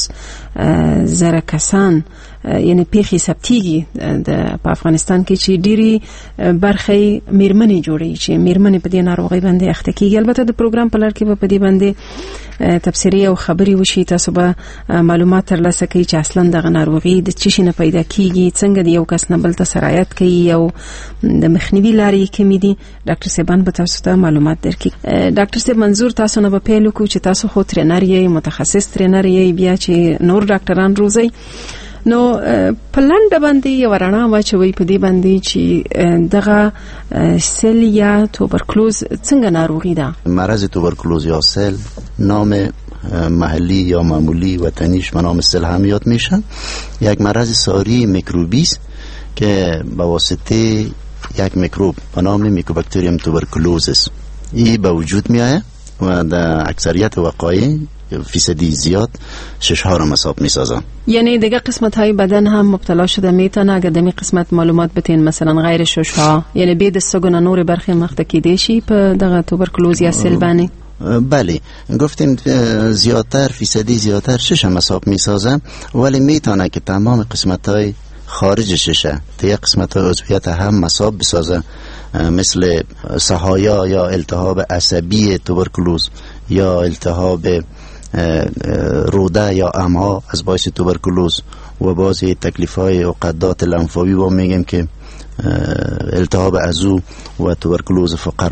50,000 کسان یعنی پیخي ثبتيږي په افغانستان کې چې ډيري برخه میرمنې جوړي چې میرمنې په دې ناروغي باندې اخته کیږي. البته د پروګرام په لړ کې په دې باندې تفسیری او خبري وشي تاسو به معلومات ترلاسه کوي چې اصلا دغه ناروغي د چی شي نه پیدا کیږي څنګه دی یو کس نه بل ته سرایت کوي او د مخنیوي لارې کومې دي. ډاکټر صاحبان به تاسو ته معلومات درکړي. ډاکټر صاحب منظور تاسو نه په پیلو کو چې تاسو خو ټرینر یې متخصص ټرینر یې بیا چې نور ډاکټران روزي نو پلان باندې یو رڼا واچوي په دې باندې چې دغه سل یا توبرکلوز څنګه ناروغي ده. مرض توبرکلوز یا سل نام محلی یا معمولی وطنیش به نام سل هم یاد میشه. یک مرض ساری میکروبی است که به واسطه یک میکروب به نام میکوباکتریوم توبرکلوزس این به وجود میآید و در اکثریت وقایع فیصدی زیاد ششها را مصاب میسازن. یعنی دیگه قسمت های بدن هم مبتلا شده میتونه اگر دمی قسمت معلومات بتین مثلا غیر ششها یعنی بید سگون نور برخی مخته دیشی په دغه توبرکلوز یا سل بانی. بله گفتیم زیادتر فیصدی زیادتر شش مصاب میسازن ولی میتونه که تمام قسمت های خارج ششه تا یک قسمت های عضویت هم مصاب بسازه مثل سحایا یا التهاب عصبی توبرکلوز یا التهاب روده یا امعا از باعث توبرکولوز و بعضی تکلیف‌های و قدات لنفاوی با میگیم که التهاب عضو و توبرکولوز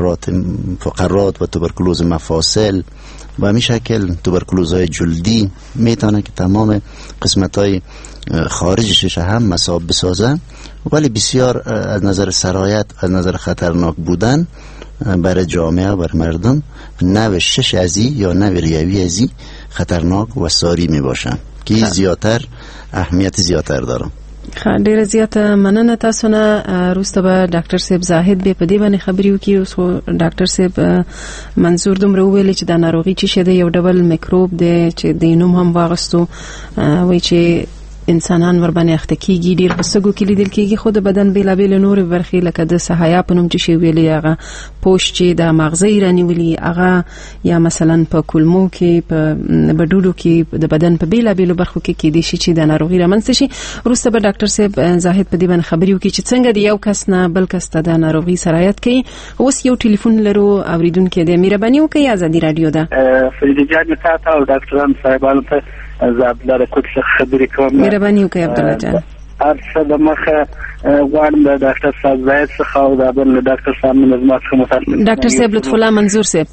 فقرات و توبرکولوز مفاصل و همین شکل توبرکولوزهای جلدی میتونه که تمام قسمت‌های خارجش هم مصاب بسازن، ولی بسیار از نظر سرایت از نظر خطرناک بودن برای جامعه و برای مردم نوع 6 ازی یا نوع ریوی ازی خطرناک و ساری می باشن که زیاتر اهمیت زیاتر دارم. ډیره زیاته مننه تاسو نه. وروسته به ډاکټر صاحب زاهد به په دې باندې خبرې وکړي. اوس ډاکټر صاحب منظور دومره وویل چې دا ناروغي چې شه د یو ډول میکروب دی چې د نوم هم واغستو، وایي چې انسانان ور باندې اخته کیږي، ډیر په سګو کې لیدل کیږي، خو د بدن بیلابیل نور برخې لکه د سحایا په نوم چې شی ویلې هغه پوش چې د مغزي رانیولي هغه یا مثلا په کولمو کې په بډوډو کې د بدن په بیلابیل برخو کې کې دي چې د ناروغي رامنځته شي. وروسته به ډاکټر صاحب زاهد په دې باندې خبرې وکړي چې څنګه د یو کس نه بل کس ته د ناروغي سرایت کوي. اوس یو ټلیفون لرو، اوریدونکو د مهرباني وکړئ. ازادي رادیو ده. فرید جان تاسو او ډاکټران صاحبانو ته زابلاره کوڅه خبرې کوم. مهرباني وکړئ عبدالله جان. ارڅه د مخه غواړم د ډاکټر صاحب زاهد څخه او د بل ډاکټر صاحب منظمات څخه متاسف ډاکټر صاحب لطف الله منظور صاحب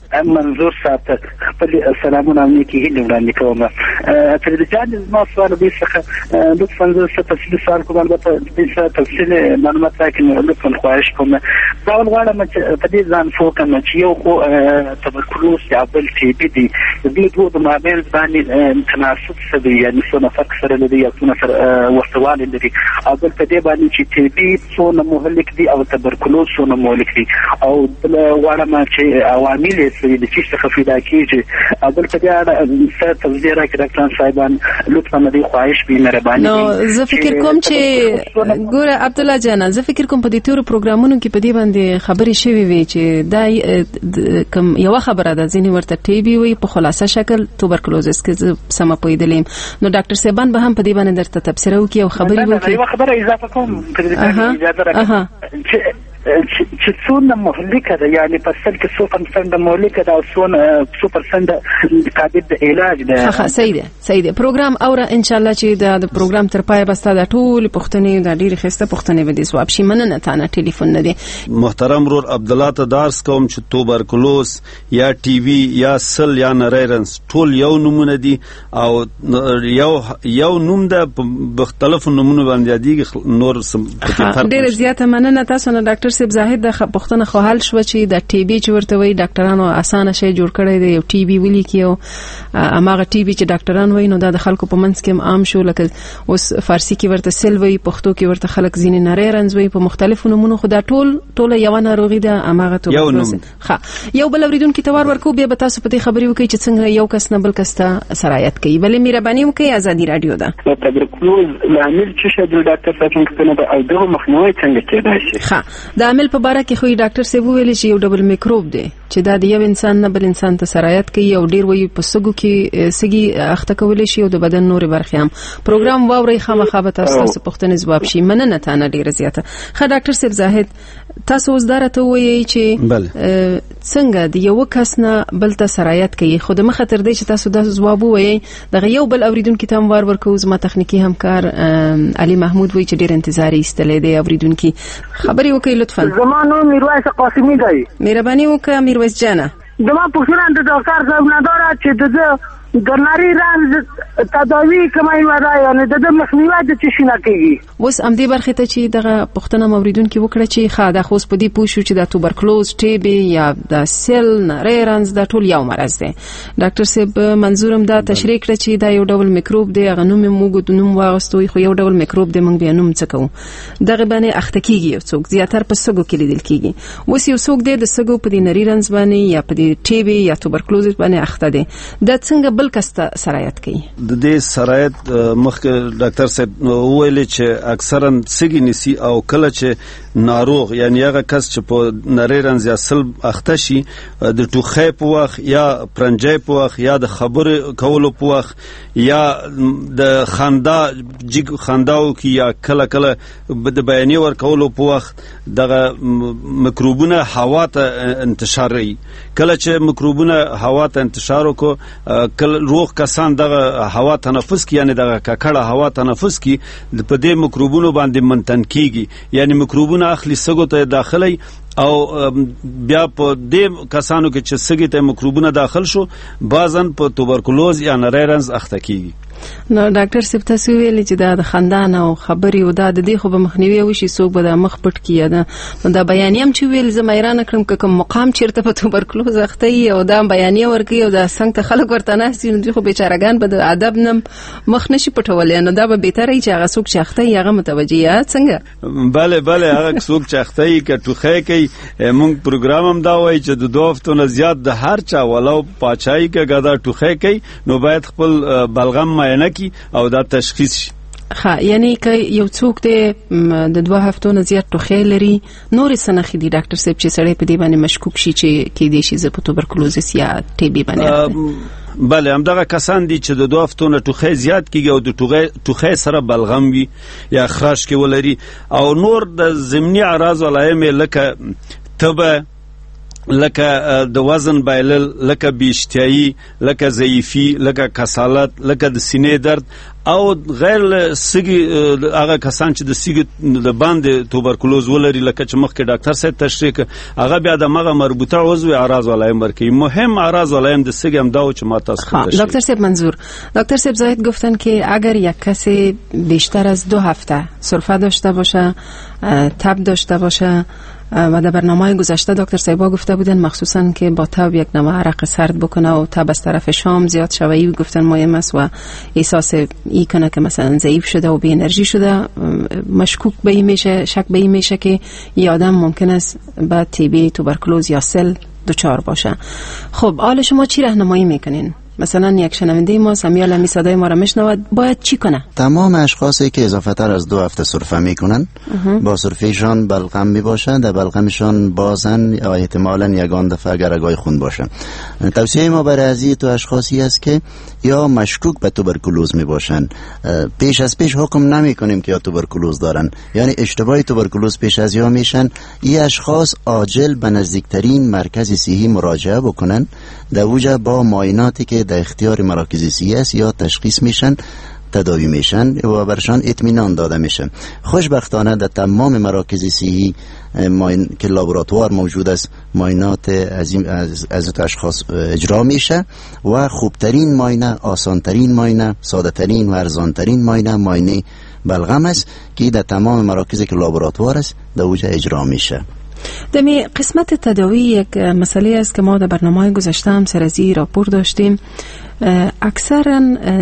ته خپل سلامونه او نیکی هیله وړاندې کوم. فرید جان ما سوال دې څخه لطفا زه تفصیلي سوال کوم، البته دې تفصیلي معلومات راکړئ لطفا خواهش کوم. دا غواړم چې په دې ځان فوکم چې یو خو توبرکلوز یا بل ټي بي دي، دې دوه د مابین باندې تناسب څه دی، یعنی څونه فرق سره لري یا څونه سره ورتهوالی لري، او بل په دې باندې چې ټي بي څونه مهلک دي او توبرکلوز څونه مهلک دي، او بل غواړم چې عوامل یې څه دي چې څه پیدا کیږي، او بل په دې اړه څه توضیح راکړئ ډاکټر صاحبان لطفا دې خواهش به مهرباني. نو زه فکر کوم چې ګوره عبدالله جان، زه فکر کوم په دې تور پروګرامونو کې په دې باندې خبرې شوې وي چې دا کوم یو خبره ده، ځینې ورته ټي بي وي په خلاصه شکل توبرکلوزس کې سم پویدلیم. نو ډاکټر صاحبان به هم په دې باندې درته تبصره وکړي او خبرې وکړي. یو خبره اضافه کوم اجازه راکړئ چې څونه مهلکه ده، یعنی په سل کې 100% مهلکه ده او 100% قابل د علاج ده. ها صحیح ده. پروګرام اوره ان شاء الله چې د پروګرام تر پای بسته د ټول پښتنې د ډیره خسته پښتنې به دي سواب شي. مننه تانه ټلیفون نه دی. محترم رور عبدالله ته درس کوم چې توبرکلوز یا ټي بي یا سل یا نریرنس ټول یو نمونه دي او یو نوم ده په مختلفو نمونه باندې دي نور سم فرق. ډیره زیاته مننه تاسو نه ډاکټر صاحب زاهد. د پښتنه خو حل شو چې د ټي بي چې ورته وي ډاکټرانو اسانه شی جوړ کړی دی، یو ټي بي ولیکي او اماغه ټي بي چې ډاکټران وایي نو دا د خلکو په منځ کې عام شو، لکه اوس فارسی کې ورته سل وایي، پښتو کې ورته خلک ځینې نریرنز وایي، په مختلفو نومونو. خو دا ټول یو ناروغي ده، اماغه توبرکلوز. یو بل اوریدونکو ته ورکو بیا به تاسو په دې خبرې وکړئ چې څنګه یو کس نه بل کس ته سرایت کوي. بلې مهرباني وکړئ. ازادي رادیو ده. توبرکلوز لامل څه شی د ډاکټر صاحب څخه او دغه مخنیوي څنګه کېدای شي؟ د عامل په باره کې خو ډاکټر صاحب ویل چې یو ډبل میکروب دی چې دا د یو انسان نه بل انسان ته سرایت کوي او ډیر وایي په سګو کې سګي اخته کولای شي او د بدن نور برخې هم. پروګرام واوري خامخا به تاسو پوښتنې ځواب شي. مننه تانه ډیره زیاته. ښه ډاکټر صاحب زاهد، تاسو اوس درته وایي چې څنګه د یو کس نه بل ته سرایت کوي، خو د مخه تر دې چې تاسو دا ځواب وایي دغه یو بل اوریدونکو ته هم ورکو. زما تخنیکی همکار علي محمود وایي چې ډیر انتظار ایستلې دی. اوریدونکو خبرې وکړئ لطفا. زمانو میرویس قاسمی دی. مهرباني وکړه میرویس جانه. زما پوښتنه د ډاکټر صاحب نه داره چې د نری رنځ تداوی کومه ودا یعنی د مخنیوي د څه شي نه کیږي. اوس ام دې برخه ته چې دغه پښتنه موریدونکو وکړه چې خاده خو په دې پوښو چې د توبرکلوز، ټي بي یا د سل نریرنز د ټول یو مرض دی. ډاکټر صاحب منظورم دا تشریح کړ چې دا یو ډول میکروب دی، هغه نوم موږ د نوم واغستوي، خو یو ډول میکروب دی، موږ به نوم څه کوو. دغه باندې اخته کیږي، څوک زیاتره په سګو کې لیدل کیږي. اوس یو څوک دی د سګو په دې نریرنز باندې یا په دې ټي بي یا توبرکلوز باندې اخته دی، دا څنګه بل کس ته سرایت کوي؟ د دې سرایت مخکې ډاکټر صاحب ویل چې اکثرا سګي نسی او کله چې ناروغ یعنی هغه کس چې په نریرنز یا سل اخته شي د ټوخې په وخت یا پرنجې په وخت یا د خبرې کولو په وخت یا د خنداو کې یا کله د بیانې ور کولو په وخت دغه مکروبونه هوا ته انتشاري. کله چې مکروبونه هوا ته انتشار وکړي روغ کسان دغه هوا تنفس کی یعنی دغه ککړه هوا تنفس کی په دې میکروبونو باندې منتن کیږي یعنی میکروبونه اخلي سګو ته داخلي او بیا په دې کسانو کې چې سګي ته میکروبونه داخل شو بعضن په توبرکلوز یا نریرنز اخته کیږي. نو ډاکټر صاحب تاسو ویلي چې دا د خندان او خبري او دا د دې خو به مخنیوي وشي څوک به د مخ پټ کیه ده نو دا بیانیم چې ویل زما ایران کړم که کوم مقام چیرته په توبرکلوز اخته او دا بیانیه ورکي او دا څنګه ته خلک ورته نه سي نو خو بیچارهګان به د ادب نم مخ نشي پټولې نو دا به بهتره چې هغه څوک چې اخته هغه متوجي یا څنګه. بله هغه څوک چې اخته کې ټوخه کوي مونږ پروګرام هم دا وایي چې د 2 هفتو نه زیات د هر چا ولو پاچای کې غدا ټوخه کوي نو باید خپل بلغم معاینه کی او دا تشخیص شي. یعنی که یو څوک د 2 هفتو نه زیات ټوخه لري نور سنخې دي ډاکټر صاحب چې سړی په دې باندې مشکوک شي چې کې دي شي په توبرکلوزس یا ټي بي باندې. بله همدغه کسان دي چې د 2 هفتو نه ټوخه زیات کیږي او د ټوخه سره بلغم وي یا خراش کې ولري او نور د ضمني اعراض علائم لکه تبه لکه د وزن بایلل لکه بیشتیایی لکه ضعیفی لکه کسالت لکه د سینې درد او غیر سګي هغه کسان چې د سګي د باندې توبرکلوز ولري لکه چې مخکې ډاکټر صاحب تشریح هغه بیا د مغه مربوطه عضو اعراض علائم ورکی مهم اعراض علائم د سګي هم دا چې ما تاسو گفتید. دکتر صاحب منظور دکتر صاحب زاهد گفتن که اگر یک کسی بیشتر از 2 هفته سرفه داشته باشه تب داشته باشه و در برنامه گذشته دکتر صاحبا گفته بودن مخصوصا که با تب یک نوع عرق سرد بکنه و تب از طرف شام زیاد شوی گفتن مهم است و احساس ای کنه که مثلا ضعیف شده و بی انرژی شده مشکوک به این میشه شک به این میشه که این آدم ممکن است با تی بی توبرکلوز یا سل دچار باشه. خب حال شما چی راهنمایی میکنین؟ مثلا یک شنونده ما سمیال همی صدای ما را میشنود باید چی کنه؟ تمام اشخاصی که اضافه تر از 2 هفته سرفه میکنن با سرفهشان بلغم می باشن در بلغمشان بازن یا احتمالا یگان دفعه گرگای خون باشن. توصیه ما برای ازی تو اشخاصی است که یا مشکوک به توبرکلوز می باشن پیش از پیش حکم نمی کنیم که یا توبرکلوز دارن یعنی اشتباه توبرکلوز پیش از یا میشن این اشخاص عاجل به نزدیکترین مرکز صحی مراجعه بکنن در اوجه با معایناتی که در اختیار مراکز صحی است یا تشخیص میشن تداوی میشن و برشان اطمینان داده میشه. خوشبختانه در تمام مراکز صحی که لابراتوار موجود است معاینات از اشخاص اجرا میشه و خوبترین معاینه آسانترین معاینه ساده ترین و ارزانترین معاینه بلغم است که در تمام مراکز که لابراتوار است در اوجه اجرا میشه. دمی قسمت تداوی یک مسئله است که ما در برنامه گذشته هم سر از این راپور داشتیم. اکثرا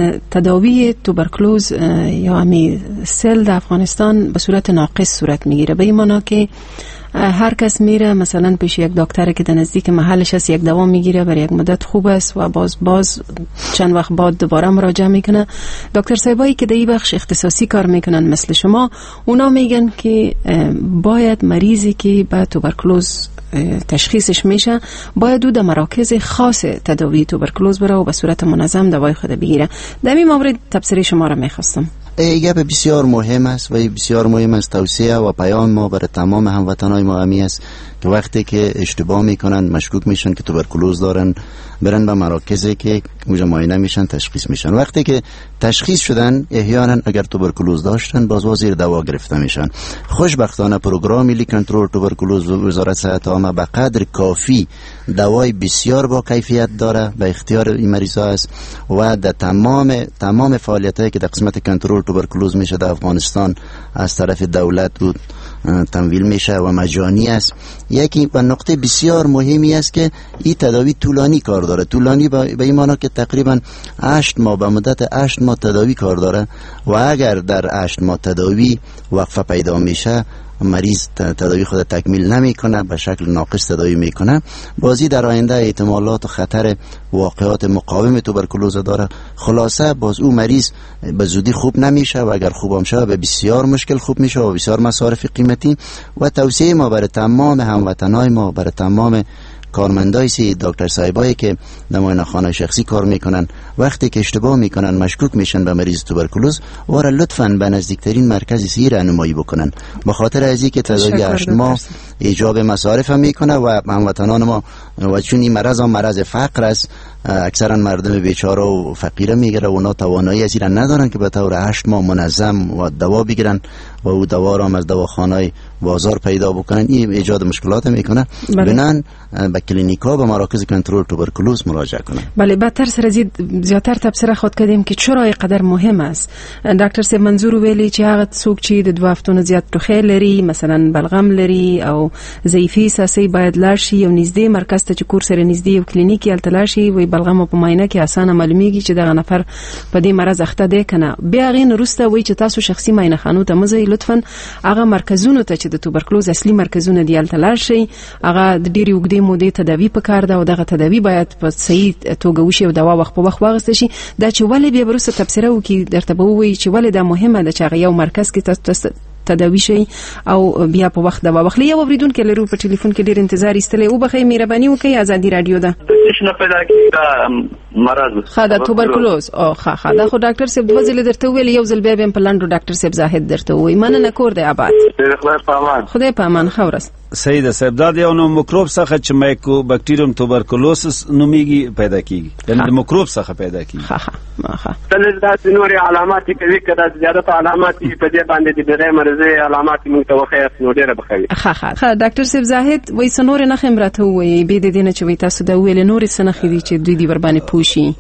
تداوی توبرکلوز یا همی سل در افغانستان به صورت ناقص صورت میگیره به این معنی که هر کس میره مثلا پیش یک دکتر که در نزدیک محلش است یک دوا میگیره برای یک مدت خوب است و باز چند وقت بعد دوباره مراجعه میکنه. دکتر صاحبایی که در این بخش اختصاصی کار میکنن مثل شما اونا میگن که باید مریضی که با توبرکلوز تشخیصش میشه باید او در مراکز خاص تداوی توبرکلوز بره و به صورت منظم دوای خود بگیره. در این مورد تبصره شما را میخواستم. گپ بسیار مهم است و بسیار مهم است توصیه و پیام ما برای تمام هموطنان ما همی است که وقتی که اشتباه میکنن مشکوک میشن که توبرکلوز دارن برن به مراکزی که اونجا معاینه میشن تشخیص میشن. وقتی که تشخیص شدن احیانا اگر توبرکلوز داشتن باز زیر دوا گرفته میشن. خوشبختانه پروگرام ملی کنترل توبرکلوز و وزارت صحت عامه به قدر کافی دوای بسیار با کیفیت داره به اختیار این مریضا است و در تمام فعالیتایی که در قسمت کنترل توبرکلوز میشه در افغانستان از طرف دولت بود تمویل میشه و مجانی است. یکی و نقطه بسیار مهمی است که این تداوی طولانی کار داره. طولانی به این معنی که تقریبا 8 ماه به مدت 8 ماه تداوی کار داره و اگر در 8 ماه تداوی وقفه پیدا میشه مریض تداوی خود تکمیل نمیکنه به شکل ناقص تداوی میکنه بازی در آینده احتمالات و خطر واقعات مقاوم توبرکلوز داره. خلاصه باز او مریض به زودی خوب نمیشه و اگر خوب هم شه به بسیار مشکل خوب میشه و بسیار مصارف قیمتی. و توصیه ما برای تمام هموطنای ما برای تمام کارمندای سی دکتر صاحبایی که در معاینه خانه شخصی کار میکنن وقتی که اشتباه میکنن مشکوک میشن به مریض توبرکولوز وارا لطفاً به نزدیکترین مرکز سی راهنمایی بکنن، به خاطر از اینکه تداوی 8 ماه ایجاب مصارف هم میکنه و هموطنان ما و چون این مرض فقر است اکثرا مردم بیچاره و فقیره میگیره و اونا توانایی از این ندارن که به طور 8 ماه منظم و دوا بگیرن و او دوا را از دواخانه بازار پیدا بکنن. این ایجاد مشکلات میکنه. بنان به کلینیکا و مراکز کنترل توبرکولوز مراجعه کنن. بله، بدتر سر زیاتر تبصره خود کردیم که چرا اینقدر مهم است. دکتر صاحب منظور ویلی چې هغه څوک چې د 2 هفتونو زیات ټوخی لري، مثلا بلغم لري او ضعیفي ساسي باید لاړ شي یو نږدې مرکز ته چې کور سره نږدې یو کلینیک یې هلته لاړ شي وي بلغم په معاینه کې اسانه معلومیږي چې دغه نفر په دې مرض اخته دی کنه. بیا غین وروسته وایي چې تاسو شخصي معاینه خانو ته مزه لطفا هغه مرکزونو ته چې د توبرکلوز اصلي مرکزونه دی هلته لاړ شي. هغه د ډېرې اوږدې مودې تداوي پکار ده او دغه تداوي باید په صحیح توګه وشي او دوا وخت په وخت واخیستل شي. دا چې ولې بیا وروسته تبصره وکړي درته به ووایي چې ولې دا مهمه ده چې هغه یو مرکز کې تاسو تداوي شي او بیا په وخت دوا واخلي. یو اوریدونکو لرو په ټلیفون کې ډېر انتظار ایستلی او بخې مهرباني وکړئ. ازادي رادیو ده څه پیدا کیږي مرض خاطر توبرکلوز او خا دا خو ډاکټر صاحب د وزل درته ویل یو ځل بیا په لاندو ډاکټر صاحب زاهد درته وای مننه کور دی آباد. خدای په امان خورس سید صاحب دا یو نو میکروب څخه چې مایکو بکټریوم توبرکلوسس نومیږي پیدا کیږي، یعنی د میکروب څخه پیدا کیږي. ها تلل د نوري علامات کوي کده زیادت علامات په دې باندې د دې مرزي علامات متوخه نو ډیره بخوي. ها ډاکټر صاحب زاهد وای سنور نه خمرته وای به د دې نه چې وای تاسو دا ویل نور سنه خېدي چې دوی دی ور باندې پوشي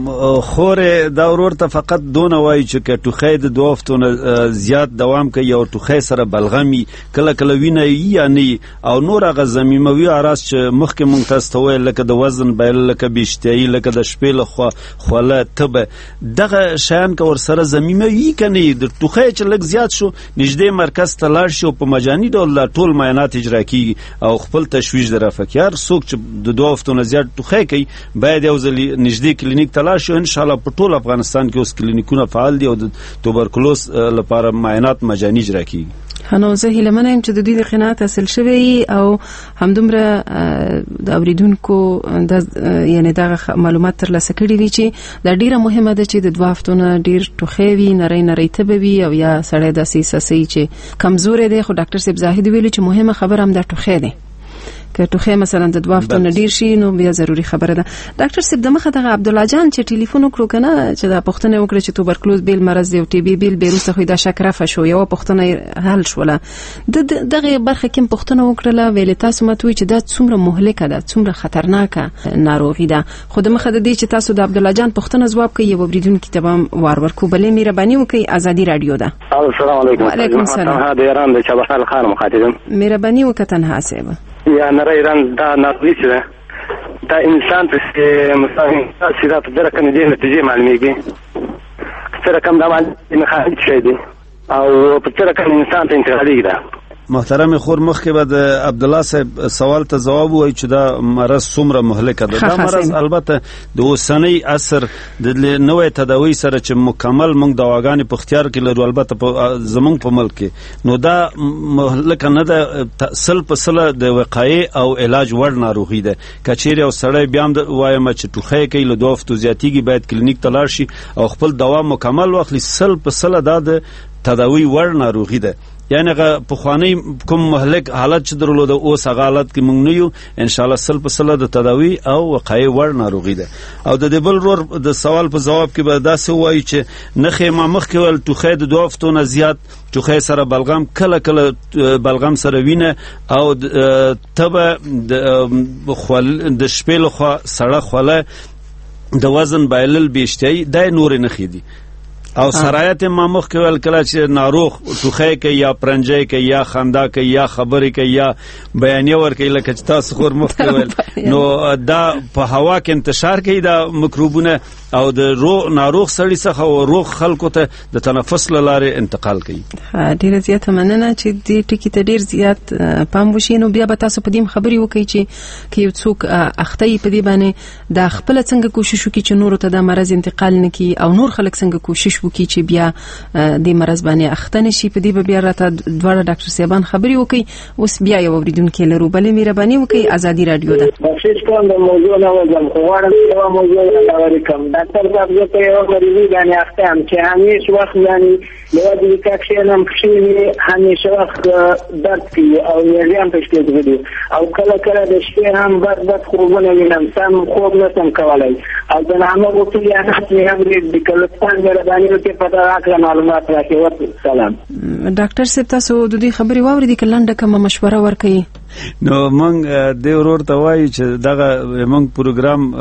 خور دا ورته فقط دون وای چې ټوخی د 2 هفتو زیات دوام کوي او ټوخی سره بلغمي کله کله ویني یعنی او نور هغه زميموي اراس چې مخکې مونږ تاسو ته ویل لکه د وزن بیل لکه بیشتي لکه د شپې له خوله تبه دغه شیان که ور سره زميموي کني د ټوخی چې لږ زیات شو نږدې مرکز ته لاړ شي او په مجاني ډول ټول معاینات اجرا کیږي او خپل تشویش درافه کیار څوک چې د 2 هفتو زیات ټوخی کوي باید یو ځل نږدې کلینیک ته لاړ شي. ان شاء الله په ټول افغانستان کې اوس کلینیکونه فعال دي او د توبرکلوز لپاره معاینات مجاني اجرا کیږي. هنو زه هیله منم چې د دوی د قناعت حاصل شوی او همدومره د اوریدونکو د یعنی دا معلومات ترلاسه کړي وي چې دا ډیره مهمه ده چې د 2 هفتو ډیر ټوخی وي نری تبه وي او یا سړی د سیساسي چې کمزور دی. خو ډاکټر صاحب زاهد ویلي چې مهمه خبره هم د ټوخی ده که ټوخی مثلا د 2 هفتو ډیر شي نو بیا ضروری خبره ده. ډاکټر صاحب دمخه دغه عبدالله جان چې ټلیفون وکړو کنه چې دا پښتنه وکړه چې توبرکلوز بیل مرض دی او ټي بي بیل بیروسه خو دا شکرفه شو یو پښتنه حل شوله دغه برخه کې پښتنه وکړه ویل تاسو متوي چې دا څومره مهلکه ده څومره خطرناکه ناروغي ده. خو دمخه د دې چې تاسو د عبدالله جان پښتنه جواب کوي یو اوریدونکو ته هم ورکو بلې مهرباني وکړئ. ازادي رادیو ده. السلام علیکم. وعلیکم السلام. هذا ایران د چابخال خان مخاطبم. مهرباني وکړه تنها صاحب یا نری رنځ دا ناروغي ده دا انسان ته مثلا سیده په درکه نه دی نتیجه معلومیږي سره کم دا باندې مخالف شي دي او په تر کله انسان ته انتقالي ده. محترم خور مخکې به د عبدالله صاحب سوال ته جواب وای چې دا مرض څومره مهلکه ده. دا مرض البته د اوسنۍ عصر د نوې تداوی سره چې مکمل موږ دواګانې په اختیار کې لرو البته زمونږ په ملک کې نو دا مهلکه نه ده سل په سله د وقایې او علاج وړ ناروغي ده. کچېرې او سړی بیا هم وایم چې ټوخی کوي له 2 هفتو زیاتیږي باید کلینیک ته لاړ شي او خپل دوا مکمل واخلي. سل په سله دا د تداوی وړ ناروغي ده. یعنی په خوانی کوم مهلک حالت چې درلود اوس هغه حالت کې مونږ نه یو ان شاء الله سل په سل د تداوی او وقایې وړ ناروغي ده. او د بل رور د سوال په جواب کې به دا څه وایي چې نخې ما مخکې ول ټوخی د 2 هفتو نه زیات ټوخی سره بلغم کله کله بلغم سره وینه او تبه د شپې لخوا سړه خوله د وزن بایلل بیشتي د نور نه خېدي او سرایت ما مخ کې ول کله چې ناروغ ټوخی کوي یا پرنجي کوي یا خندا کوي یا خبرې کوي یا بیانیه ور کوي لکه تاسو خور مخ کې ول نو دا په هوا کې انتشار کوي دا میکروبونه او د ناروغ سړي څخه او روغ خلکو ته د تنفس لاره انتقال کوي. ډیره زیاته مننه چې دې ټکی ته ډیر زیات پام وشي. نو بیا به تاسو په دې خبري وکړئ چې یو څوک اخته په دې باندې د خپل څنګه کوشش وکړي چې نور ته د مرز انتقال نکړي او نور خلک څنګه کوشش وکړي چې بیا د مرز باندې اخته نشي. په دې بیا راته دواړه ډاکټر صاحبان خبري وکړي. اوس بیا یو اوریدونکو لرو، بلې مهرباني وکړئ. ازادي رادیو ده. بخښش کوم د موضوع نه وځم، خو غواړم یو موضوع راوړم. ډاکټر صاحب زه په یو مریض باندې اخته ام چې همیش وخت یعنی یو د کښینم کښینی همیشه وخت درد کوي او یې هم پښتو دی او کله کله د شپې هم بد خوبونه وینم، سم خوب نشم کولای او د نامه غوښتل یا نه هم د کلستان مهرباني وکړئ په راکړه معلومات راکړئ. سلام. ډاکټر صاحب تاسو د دې خبرې واورېدې که لنډه کومه مشوره ورکړئ؟ نو موږ د ورور ته وایي چې دغه موږ پروګرام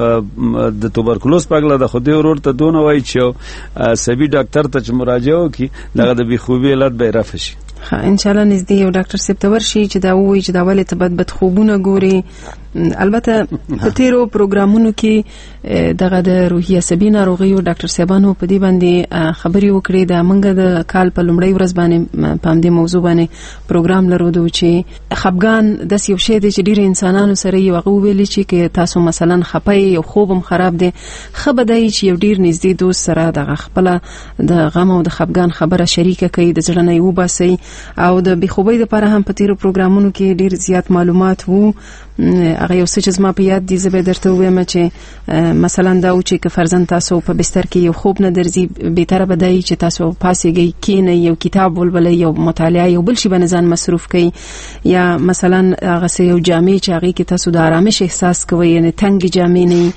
د توبرکلوز په اړه د خو د ورور ته دونه وایي چې سبي ډاکټر ته چې مراجعه وکړي دغه د بېخوبي علت به یې رفع شي. ان شاء الله نږدې یو ډاکټر صاحب ته ورشي چې دا وایي چې دا ولې ته بد خوبونه ګوري. البته په تیرو پروګرامونو کې دغه د روحي عصبي ناروغیو ډاکټر صاحبانو په دې باندې خبري وکړې. د منګه د کال په لومړۍ ورځ باندې په دې موضوع باندې پروګرام لرو چې خپګان د یو شی دی چې ډیر انسانانو سره یو هغه ویلي چې کې تاسو مثلا خپه یو خوبم خراب دی، خبردای چې یو ډیر نږدې دوست سره د خپل د غم او د خپګان خبره شریکه کوي، د زړه نه یو باسي او د بخوبۍ لپاره هم په تیرو پروګرامونو کې ډیر زیات معلومات وو. هغه یو څه چې زما په یاد دي زه به درته وایم چې مثلا دا و چې که فرضاً تاسو په بستر کې یو خوب نه درځي، بهتره به دی چې تاسو پاسېږئ، کښېنئ، یو کتاب ولولئ، یو مطالعه، یو بل شي باندې ځان مصروف کړئ، یا مثلا هغه څه یو جامې چې هغې کې تاسو د آرامش احساس کوئ، یعنې تنګې جامې نه،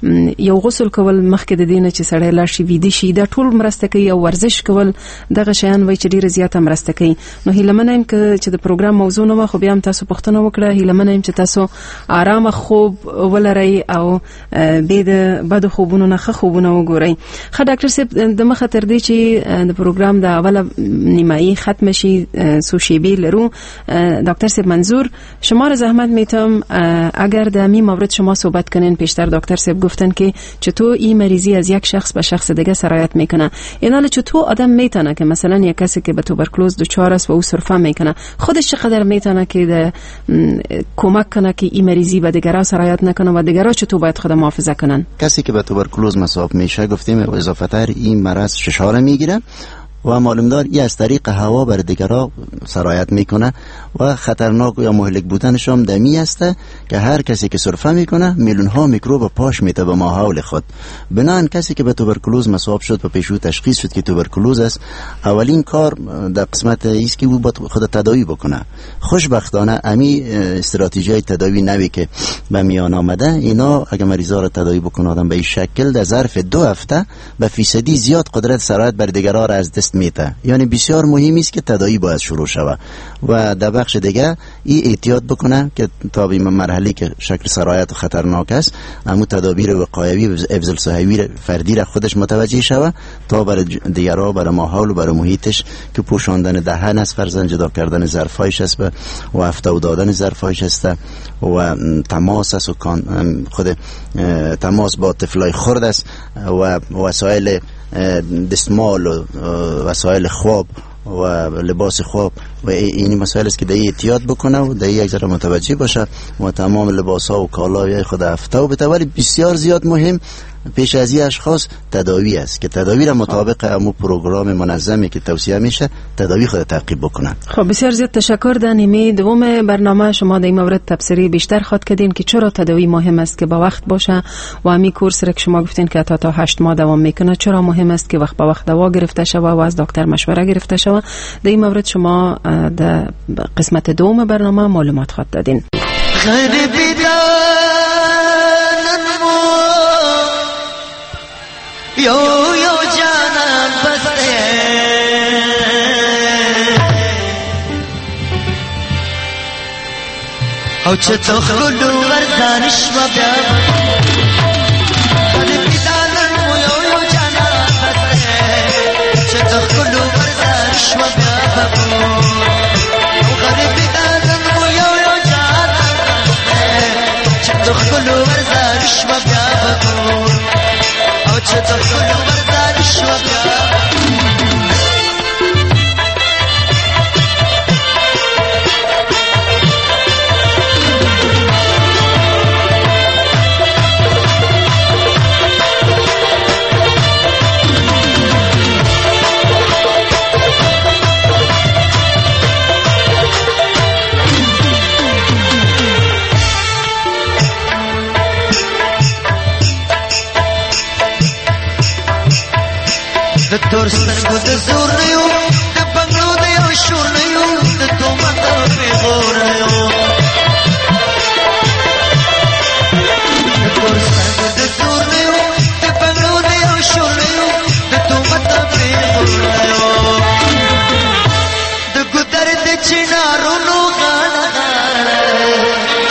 یو غسل کول مخکې د دې نه چې سړی لاړ شي ویده شي، دا ټول مرسته کوي. او ورزش کول دغه شیان وایي چې ډېره زیاته مرسته کوي. نو هیلهمنه یم چې د پروګرام موضوع نه وه، خو بیا هم تاسو پوښتنه وکړه. هیلهمنه یم چې تاسو آرامه خوب ولرئ او بې د بدو خوبونو نه ښه خوبونه وګورئ. ښه ډاکټر صاحب، د مخه تر دې چې د پروګرام د اوله نیمایي ختم شي څو شیبې لرو، دکتر صاحب منظور شما را زحمت میتم اگر در می مورد شما صحبت کنین. پیشتر دکتر صاحب گفتن که چطور این مریضی از یک شخص به شخص دیگه سرایت میکنه. این حالا چطور آدم میتونه که مثلا یک کسی که به توبرکلوز دچار است و او سرفه میکنه، خودش چقدر میتونه که کمک کنه که این مریضی به دیگران سرایت نکنه و دیگران چطور باید خود محافظه کنن؟ کسی که به توبرکلوز مصاب میشه گفتیم اضافه تر این مرض ششاره میگیره و معلوم دار این از طریق هوا بر دیگران سرایت میکنه و خطرناک یا مهلک بودنش هم دمی است که هر کسی که سرفه میکنه میلیون ها میکروب پاش میته به ماحول خود. بنابراین کسی که به توبرکلوز مصاب شد و پیشو تشخیص شد که توبرکلوز است، اولین کار در قسمت است که او باید خود تداوی بکنه. خوشبختانه امی استراتژی تداوی نوی که به میان آمده، اینا اگه مریضا را تداوی بکنه آدم به این شکل در ظرف 2 هفته به فیصدی زیاد قدرت سرایت بر دیگران را از دست میته. یعنی بسیار مهم است که تداوی باید شروع شود و در بخش دیگه این احتیاط بکنه که تا به مرحله که شکل سرایت خطرناک است، اما تدابیر وقایوی و حفظ الصحوی فردی را خودش متوجه شود تا برای دیگران، برای ماحول و برای محیطش که پوشاندن دهن است، فرزن جدا کردن ظرفایش است و افتو دادن ظرفایش است و تماس است و خود تماس با طفلای خرد است و وسایل دستمال و وسایل خواب و لباس خواب و این مسائل است که دیگه احتیاط بکنه و دیگه یک ذره متوجه باشه و تمام لباس ها و کالای خود افتو بته. ولی بسیار زیاد مهم پیش از این اشخاص تداوی است که تداوی را مطابق امو پروگرام منظمی که توصیه میشه تداوی خود تعقیب بکنن. خب بسیار زیاد تشکر. در نیمه دوم برنامه شما در این مورد تبصره بیشتر خواهد کردین که چرا تداوی مهم است که با وقت باشه و همین کورس را که شما گفتین که تا 8 ماه دوام میکنه چرا مهم است که وقت با وقت دوا گرفته شود و از دکتر مشوره گرفته شود. در این مورد شما در قسمت دوم برنامه معلومات خواهد دادین. यो यो जाना बसे او چتو خلو ورزانش و بیا خلی بیدانر مو یو یو جانا بسه چتو خلو ورزانش و بیا ببو خلی بیدانر مو یو یو جانا بسه چتو خلو ورزانش و بیا ببو او چتو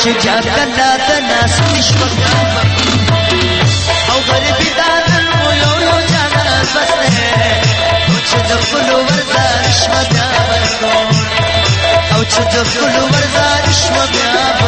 چې بیا کله د ناستې شوه او غریبي دا نن مو یو یو جانان بس دی او چې د خپلو ورځار شوه بیا به او چې د خپلو ورځار شوه بیا به